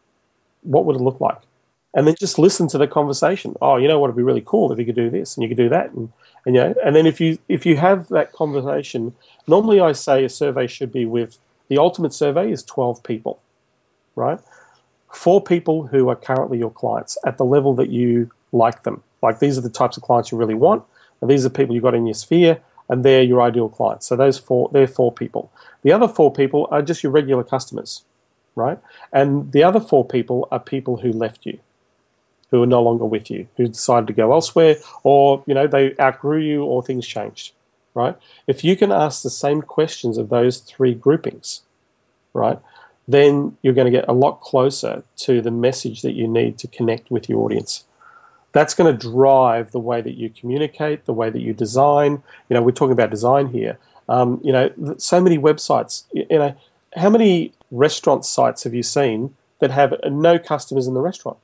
what would it look like? And then just listen to the conversation. Oh, you know what would be really cool if you could do this and you could do that. And, and you know, and then if you if you have that conversation, normally I say a survey should be with, the ultimate survey is twelve people, right? Four people who are currently your clients at the level that you like them. Like these are the types of clients you really want, and these are people you've got in your sphere, and they're your ideal clients. So those four, they're four people. The other four people are just your regular customers, right? And the other four people are people who left you, who are no longer with you, who decided to go elsewhere, or you know they outgrew you, or things changed, right? If you can ask the same questions of those three groupings, right, then you're going to get a lot closer to the message that you need to connect with your audience. That's going to drive the way that you communicate, the way that you design. You know, we're talking about design here. Um, you know, so many websites. You know, how many restaurant sites have you seen that have no customers in the restaurant?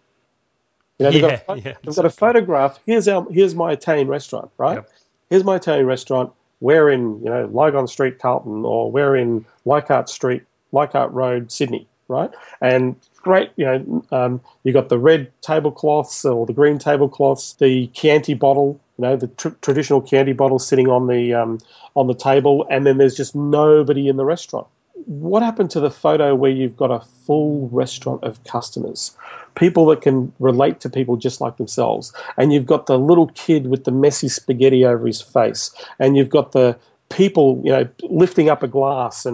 You know, they've, Yeah, got, a, yeah, they've got a photograph. Here's our, here's my Italian restaurant, right? Yep. Here's my Italian restaurant. We're in, you know, Lygon Street, Carlton, or we're in Leichhardt Street, Leichhardt Road, Sydney, right? And great, you know, um, you got the red tablecloths or the green tablecloths, the Chianti bottle, you know, the tr- traditional Chianti bottle sitting on the um, on the table, and then there's just nobody in the restaurant. What happened to the photo where you've got a full restaurant of customers, people that can relate to people just like themselves, and you've got the little kid with the messy spaghetti over his face, and you've got the people, you know, lifting up a glass and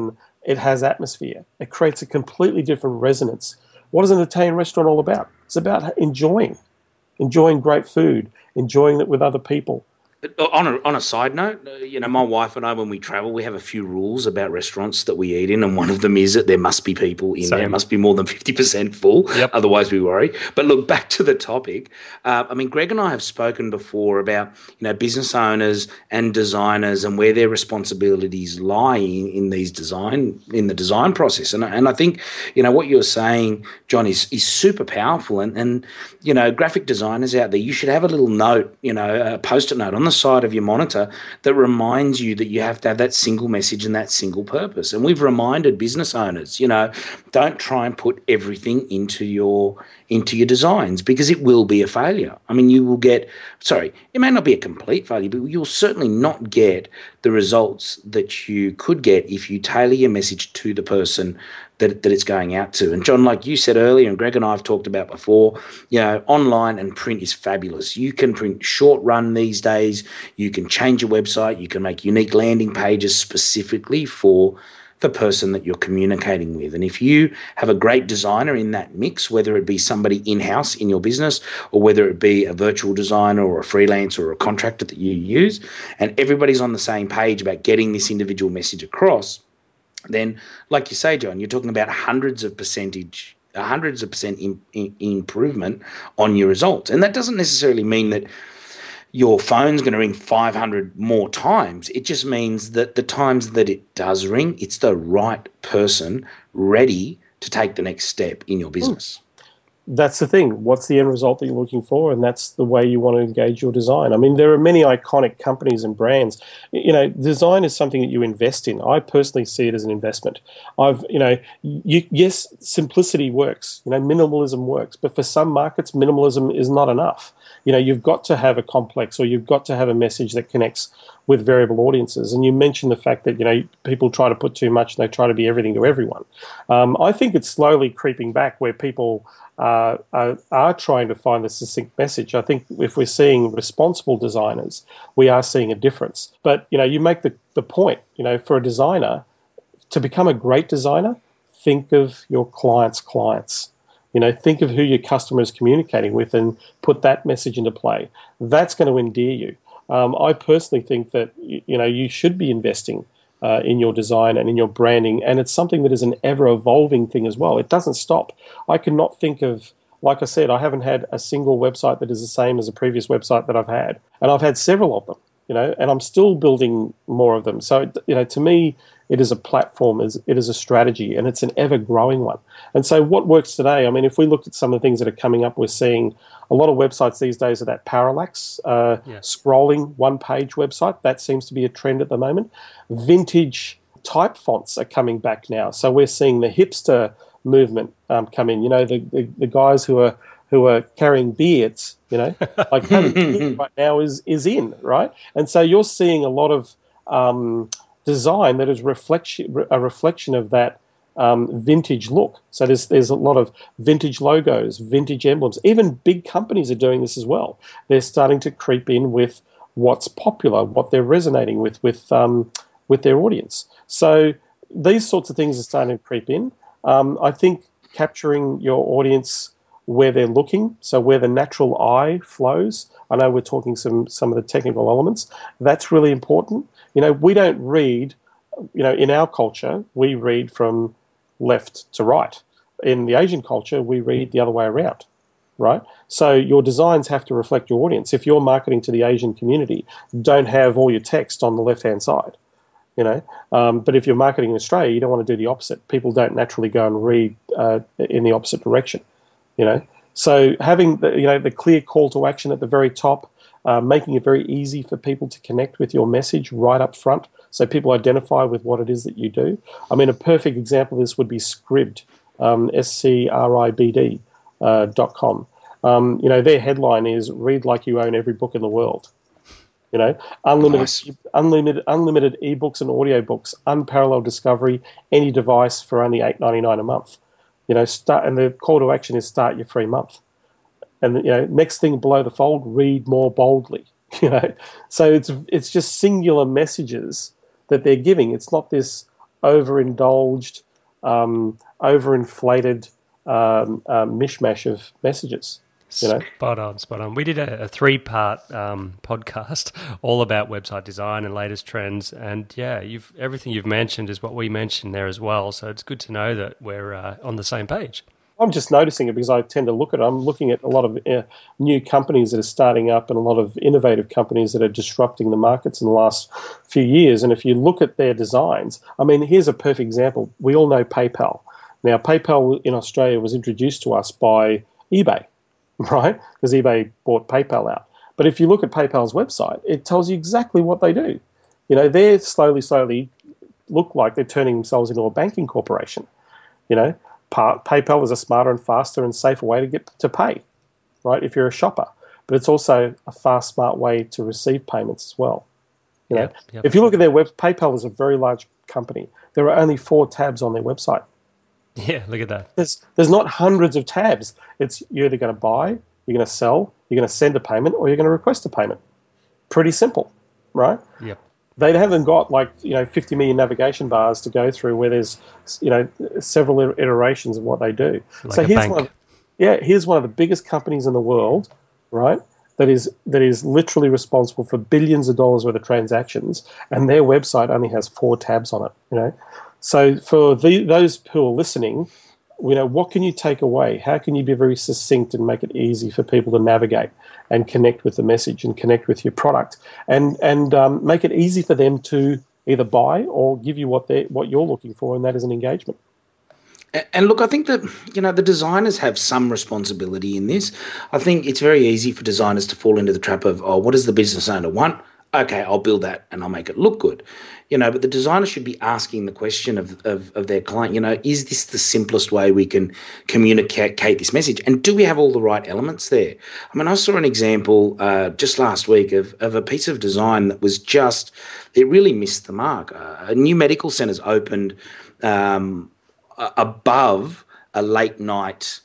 It has atmosphere. It creates a completely different resonance. What is an Italian restaurant all about? It's about enjoying, enjoying great food, enjoying it with other people. On a, on a side note, uh, you know, my wife and I, when we travel, we have a few rules about restaurants that we eat in, and one of them is that there must be people in Same. there. It must be more than fifty percent full, Yep. Otherwise we worry. But look, back to the topic. Uh, I mean, Greg and I have spoken before about, you know, business owners and designers and where their responsibilities lie in, in these design, in the design process. And, and I think, you know, what you're saying, John, is, is super powerful. And, and, you know, graphic designers out there, you should have a little note, you know, a post-it note on the side of your monitor that reminds you that you have to have that single message and that single purpose. And we've reminded business owners, you know, don't try and put everything into your into your designs, because it will be a failure. I mean, you will get, sorry, it may not be a complete failure, but you'll certainly not get the results that you could get if you tailor your message to the person that, that it's going out to. And John, like you said earlier, and Greg and I have talked about before, you know, online and print is fabulous. You can print short run these days. You can change your website. You can make unique landing pages specifically for the person that you're communicating with. And if you have a great designer in that mix, whether it be somebody in-house in your business or whether it be a virtual designer or a freelancer or a contractor that you use, and everybody's on the same page about getting this individual message across, then, like you say, John, you're talking about hundreds of percentage, hundreds of percent in, in, improvement on your results. And that doesn't necessarily mean that your phone's going to ring five hundred more times. It just means that the times that it does ring, it's the right person ready to take the next step in your business. That's the thing. What's the end result that you're looking for? And that's the way you want to engage your design. I mean, there are many iconic companies and brands. You know, design is something that you invest in. I personally see it as an investment. I've, you know, you, yes, simplicity works. You know, minimalism works. But for some markets, minimalism is not enough. You know, you've got to have a complex, or you've got to have a message that connects with variable audiences. And you mentioned the fact that, you know, people try to put too much and they try to be everything to everyone. Um, I think it's slowly creeping back where people uh, are, are trying to find the succinct message. I think if we're seeing responsible designers, we are seeing a difference. But, you know, you make the, the point, you know, for a designer, to become a great designer, think of your clients' clients. You know, think of who your customer is communicating with and put that message into play. That's going to endear you. Um, I personally think that, you know, you should be investing uh, in your design and in your branding, and it's something that is an ever-evolving thing as well. It doesn't stop. I cannot think of, like I said, I haven't had a single website that is the same as a previous website that I've had, and I've had several of them, you know, and I'm still building more of them. So, you know, to me, it is a platform, it is a strategy, and it's an ever-growing one. And so what works today, I mean, if we look at some of the things that are coming up, we're seeing a lot of websites these days are that parallax, uh, yeah. scrolling one-page website. That seems to be a trend at the moment. Vintage type fonts are coming back now. So we're seeing the hipster movement um, come in. You know, the, the, the guys who are who are carrying beards, you know, like having beard right now is, is in, right? And so you're seeing a lot of um, design that is reflection, a reflection of that um, vintage look. So there's there's a lot of vintage logos, vintage emblems. Even big companies are doing this as well. They're starting to creep in with what's popular, what they're resonating with with um, with their audience. So these sorts of things are starting to creep in. Um, I think capturing your audience where they're looking, so where the natural eye flows. I know we're talking some some of the technical elements. That's really important. You know, we don't read, you know, in our culture, we read from left to right. In the Asian culture, we read the other way around, right? So your designs have to reflect your audience. If you're marketing to the Asian community, don't have all your text on the left-hand side, you know. Um, but if you're marketing in Australia, you don't want to do the opposite. People don't naturally go and read uh, in the opposite direction, you know. So having the, you know, the clear call to action at the very top, uh, making it very easy for people to connect with your message right up front, so people identify with what it is that you do. I mean, a perfect example of this would be Scribd, um, S C R I B D uh, dot com. Um, you know, their headline is "Read like you own every book in the world." You know, unlimited, nice. unlimited, unlimited ebooks and audiobooks, unparalleled discovery, any device for only eight ninety-nine a month. You know, start, and the call to action is start your free month. And you know, next thing below the fold, read more boldly. You know, so it's it's just singular messages that they're giving. It's not this overindulged, um, overinflated um, uh, mishmash of messages. You know? Spot on, spot on. We did a, a three-part um, podcast all about website design and latest trends, and yeah, you've everything you've mentioned is what we mentioned there as well. So it's good to know that we're uh, on the same page. I'm just noticing it because I tend to look at it. I'm looking at a lot of uh, new companies that are starting up and a lot of innovative companies that are disrupting the markets in the last few years. And if you look at their designs, I mean, here's a perfect example. We all know PayPal. Now, PayPal in Australia was introduced to us by eBay, right? Because eBay bought PayPal out. But if you look at PayPal's website, it tells you exactly what they do. You know, they're slowly, slowly look like they're turning themselves into a banking corporation, you know. PayPal is a smarter and faster and safer way to get to pay, right, if you're a shopper. But it's also a fast, smart way to receive payments as well. You know, Yep, yep. If you look at their web, PayPal is a very large company. There are only four tabs on their website. Yeah, look at that. There's there's not hundreds of tabs. It's you're either going to buy, you're going to sell, you're going to send a payment, or you're going to request a payment. Pretty simple, right? Yep. They haven't got like, you know, fifty million navigation bars to go through where there's, you know, several iterations of what they do. Like so a here's bank. one of, yeah, here's one of the biggest companies in the world, right? That is that is literally responsible for billions of dollars worth of transactions, and their website only has four tabs on it. You know, so for the, those who are listening, you know, what can you take away? How can you be very succinct and make it easy for people to navigate and connect with the message and connect with your product, and and um, make it easy for them to either buy or give you what they what you're looking for, and that is an engagement. And look, I think that, you know, the designers have some responsibility in this. I think it's very easy for designers to fall into the trap of, oh, what does the business owner want? Okay, I'll build that and I'll make it look good. You know, but the designer should be asking the question of, of, of their client, you know, is this the simplest way we can communicate this message? And do we have all the right elements there? I mean, I saw an example uh, just last week of, of a piece of design that was just, it really missed the mark. Uh, a new medical centre's opened um, above a late night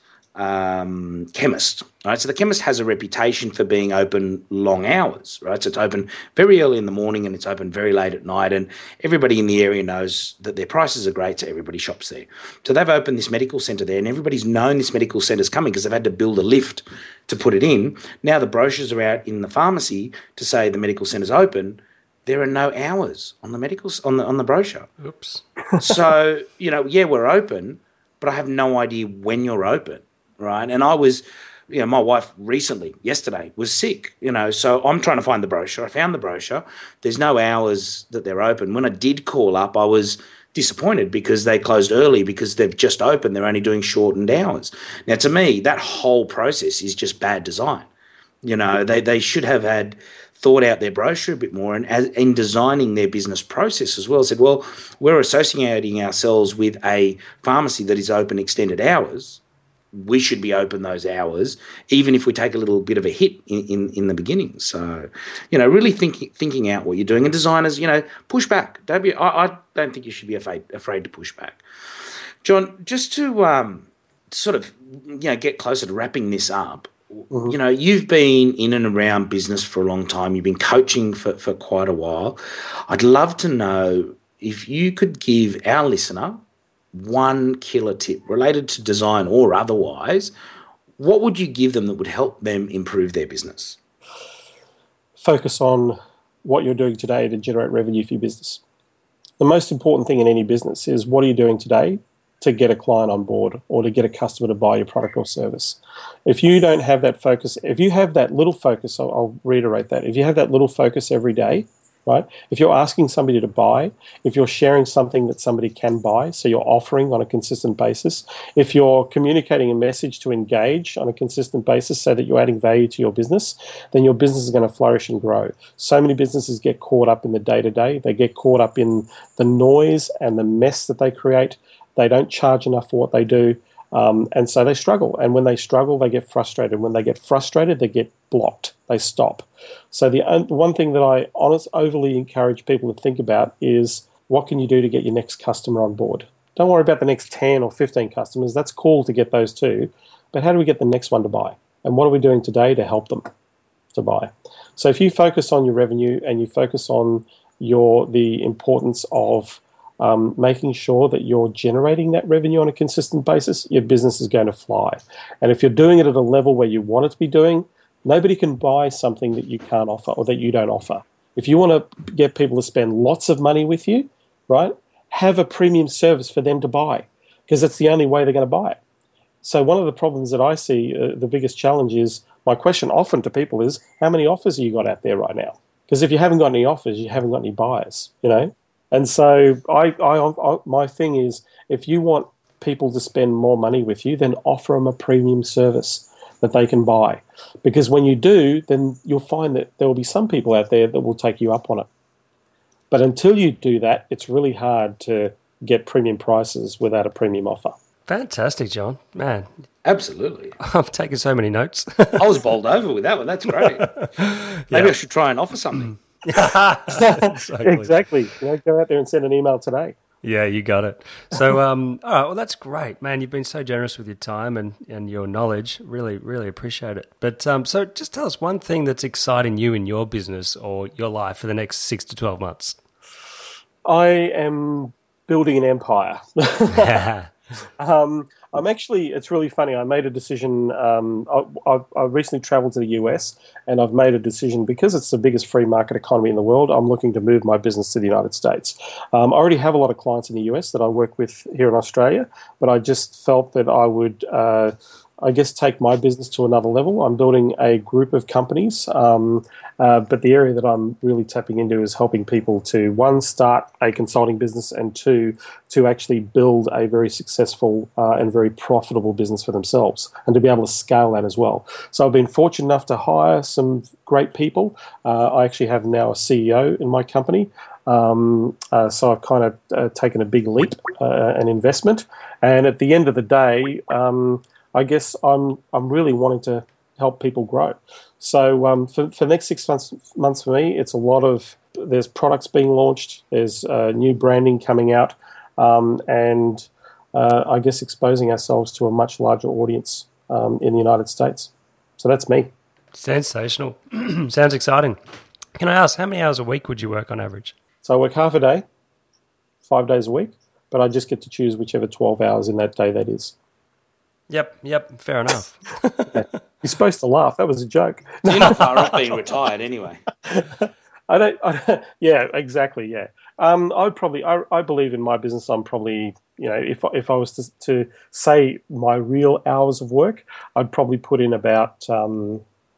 um, chemist, right? So the chemist has a reputation for being open long hours, right? So it's open very early in the morning and it's open very late at night, and everybody in the area knows that their prices are great, so everybody shops there. So they've opened this medical centre there, and everybody's known this medical centre's coming because they've had to build a lift to put it in. Now the brochures are out in the pharmacy to say the medical centre's open. There are no hours on the medical on the on the brochure. Oops. So, you know, yeah, we're open, but I have no idea when you're open, right? And I was, you know, my wife recently, yesterday, was sick, you know, so I'm trying to find the brochure. I found the brochure. There's no hours that they're open. When I did call up, I was disappointed because they closed early because they've just opened. They're only doing shortened hours. Now, to me, that whole process is just bad design. You know, they, they should have had thought out their brochure a bit more, and as, in designing their business process as well, said, well, we're associating ourselves with a pharmacy that is open extended hours. We should be open those hours, even if we take a little bit of a hit in, in, in the beginning. So, you know, really thinking thinking out what you're doing. And designers, you know, push back. Don't be. I, I don't think you should be afraid afraid to push back. John, just to um, sort of, you know, get closer to wrapping this up. Mm-hmm. You know, you've been in and around business for a long time. You've been coaching for, for quite a while. I'd love to know if you could give our listener one killer tip related to design or otherwise, what would you give them that would help them improve their business? Focus on what you're doing today to generate revenue for your business. The most important thing in any business is what are you doing today to get a client on board or to get a customer to buy your product or service. If you don't have that focus, if you have that little focus, I'll, I'll reiterate that, if you have that little focus every day, right? If you're asking somebody to buy, if you're sharing something that somebody can buy, so you're offering on a consistent basis, if you're communicating a message to engage on a consistent basis so that you're adding value to your business, then your business is going to flourish and grow. So many businesses get caught up in the day-to-day. They get caught up in the noise and the mess that they create. They don't charge enough for what they do, um, and so they struggle. And when they struggle, they get frustrated. When they get frustrated, they get blocked. They stop. So the one thing that I honest, overly encourage people to think about is what can you do to get your next customer on board? Don't worry about the next ten or fifteen customers. That's cool to get those too. But how do we get the next one to buy? And what are we doing today to help them to buy? So if you focus on your revenue and you focus on your the importance of um, making sure that you're generating that revenue on a consistent basis, your business is going to fly. And if you're doing it at a level where you want it to be doing, nobody can buy something that you can't offer or that you don't offer. If you want to get people to spend lots of money with you, right, have a premium service for them to buy, because that's the only way they're going to buy it. So one of the problems that I see, uh, the biggest challenge is, my question often to people is, how many offers have you got out there right now? Because if you haven't got any offers, you haven't got any buyers, you know? And so I, I, I, my thing is, if you want people to spend more money with you, then offer them a premium service that they can buy. Because when you do, then you'll find that there will be some people out there that will take you up on it. But until you do that, it's really hard to get premium prices without a premium offer. Fantastic, John. Man, Absolutely. I've taken so many notes. I was bowled over with that one. That's great. Maybe Yeah. I should try and offer something. Exactly. Exactly. You know, go out there and send an email today. Yeah, you got it. So, um, all right, well, that's great, man. You've been so generous with your time and, and your knowledge. Really, really appreciate it. But um, so just tell us one thing that's exciting you in your business or your life for the next six to twelve months. I am building an empire. Um, I'm actually, it's really funny. I made a decision. Um, I, I, I recently traveled to the U S and I've made a decision because it's the biggest free market economy in the world. I'm looking to move my business to the United States. Um, I already have a lot of clients in the U S that I work with here in Australia, but I just felt that I would, uh, I guess, take my business to another level. I'm building a group of companies, um, uh, but the area that I'm really tapping into is helping people to, one, start a consulting business, and two, to actually build a very successful uh, and very profitable business for themselves, and to be able to scale that as well. So I've been fortunate enough to hire some great people. Uh, I actually have now a C E O in my company. Um, uh, so I've kind of uh, taken a big leap, uh, an investment. And at the end of the day, um, I guess I'm I'm really wanting to help people grow. So um, for, for the next six months, months for me, it's a lot of, there's products being launched, there's uh, new branding coming out, um, and uh, I guess exposing ourselves to a much larger audience um, in the United States. So that's me. Sensational. Sounds exciting. Can I ask, how many hours a week would you work on average? So I work half a day, five days a week, but I just get to choose whichever twelve hours in that day that is. Yep, yep, fair enough. You're supposed to laugh. That was a joke. So you're not far off being retired anyway. I don't. I, yeah, exactly. Yeah. Um, I would probably. I, I believe in my business. I'm probably. You know, if if I was to, to say my real hours of work, I'd probably put in about um,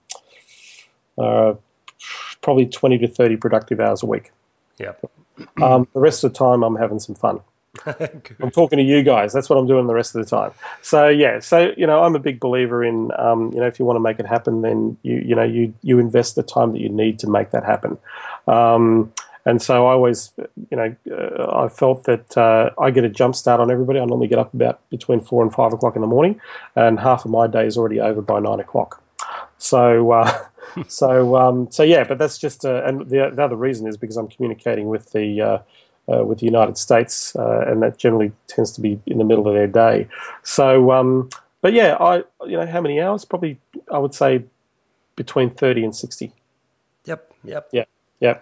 uh, probably twenty to thirty productive hours a week. Yep. Um, the rest of the time, I'm having some fun. I'm talking to you guys. That's what I'm doing the rest of the time. So yeah, so you know, I'm a big believer in um, you know, if you want to make it happen, then you you know you you invest the time that you need to make that happen. Um, and so I always, you know, uh, I felt that uh, I get a jump start on everybody. I normally get up about between four and five o'clock in the morning, and half of my day is already over by nine o'clock. So. Uh, so um, so yeah, but that's just uh, and the, the other reason is because I'm communicating with the. Uh, Uh, with the United States, uh, and that generally tends to be in the middle of their day. So, um, but yeah, I you know how many hours? Probably I would say between thirty and sixty. Yep, yep. Yeah, yeah.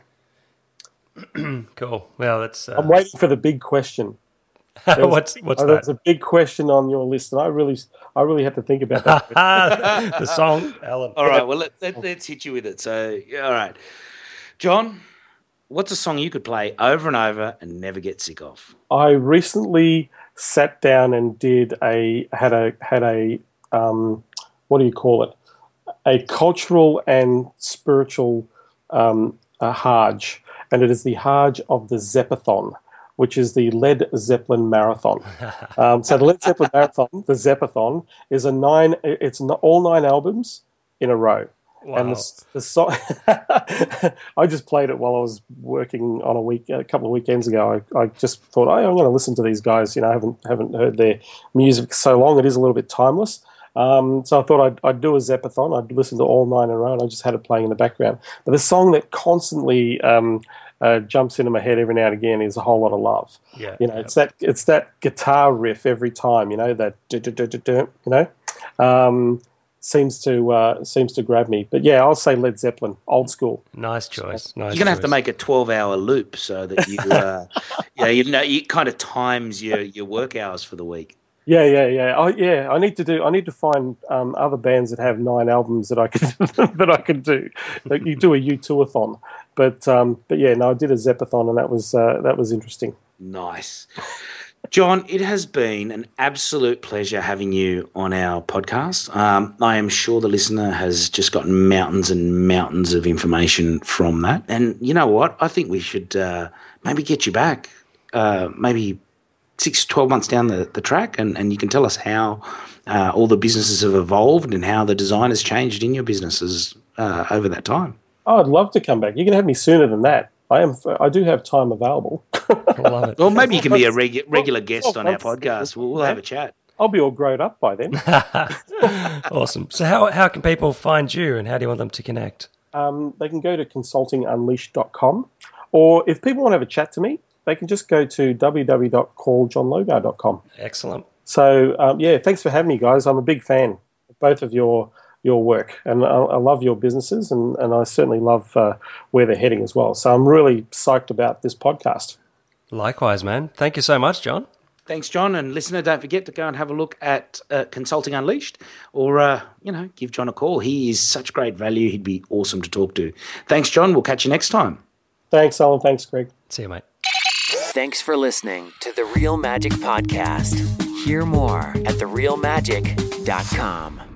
Cool. Well, that's. Uh, I'm waiting for the big question. There was- what's what's oh, that? There's a big question on your list, and I really, I really had to think about that. The song, Alan. All right, well, let, let, let's hit you with it. So, yeah, all right. John, what's a song you could play over and over and never get sick of? I recently sat down and did a had a had a um, what do you call it? A cultural and spiritual um, a Hajj, and it is the Hajj of the Zeppathon, which is the Led Zeppelin Marathon. Um, so the Led Zeppelin Marathon, the Zeppathon, is a nine. It's n- all nine albums in a row. Wow. And the, the song, I just played it while I was working on a week, a couple of weekends ago. I, I just thought, oh, I'm going to listen to these guys. You know, I haven't haven't heard their music so long. It is a little bit timeless. Um, so I thought I'd, I'd do a Zeppathon. I'd listen to all nine in a row, and I just had it playing in the background. But the song that constantly um, uh, jumps into my head every now and again is A Whole Lot of Love. Yeah, you know, yeah. it's that it's that guitar riff every time. You know that, du- du- du- du- du, you know. Um, seems to uh, seems to grab me. But yeah, I'll say Led Zeppelin, old school. Nice choice. Nice. You're gonna choice. have to make a twelve-hour loop so that you, uh, yeah, you know, it kind of times your, your work hours for the week. Yeah, yeah, yeah. I, yeah, I need to do. I need to find um, other bands that have nine albums that I can that I can do. Like you do a U two-a-thon, but um, but yeah, no, I did a Zeppathon, and that was uh, that was interesting. Nice. John, it has been an absolute pleasure having you on our podcast. Um, I am sure the listener has just gotten mountains and mountains of information from that. And you know what? I think we should uh, maybe get you back, uh, maybe six, twelve months down the, the track, and, and you can tell us how uh, all the businesses have evolved and how the design has changed in your businesses uh, over that time. Oh, I'd love to come back. You can have me sooner than that. I am. I do have time available. I love it. Well, maybe you can be a regu- regular guest on our podcast. We'll, we'll have a chat. I'll be all grown up by then. Awesome. So how how can people find you, and how do you want them to connect? Um, they can go to consulting unleashed dot com, or if people want to have a chat to me, they can just go to w w w dot call john logar dot com. Excellent. So um, yeah, thanks for having me, guys. I'm a big fan of both of your your work, and I, I love your businesses, and, and I certainly love uh, where they're heading as well. So I'm really psyched about this podcast. Likewise, man. Thank you so much, John. Thanks, John. And listener, don't forget to go and have a look at uh, Consulting Unleashed, or, uh, you know, give John a call. He is such great value. He'd be awesome to talk to. Thanks, John. We'll catch you next time. Thanks, Alan. Thanks, Greg. See you, mate. Thanks for listening to the Real Magic Podcast. Hear more at the real magic dot com.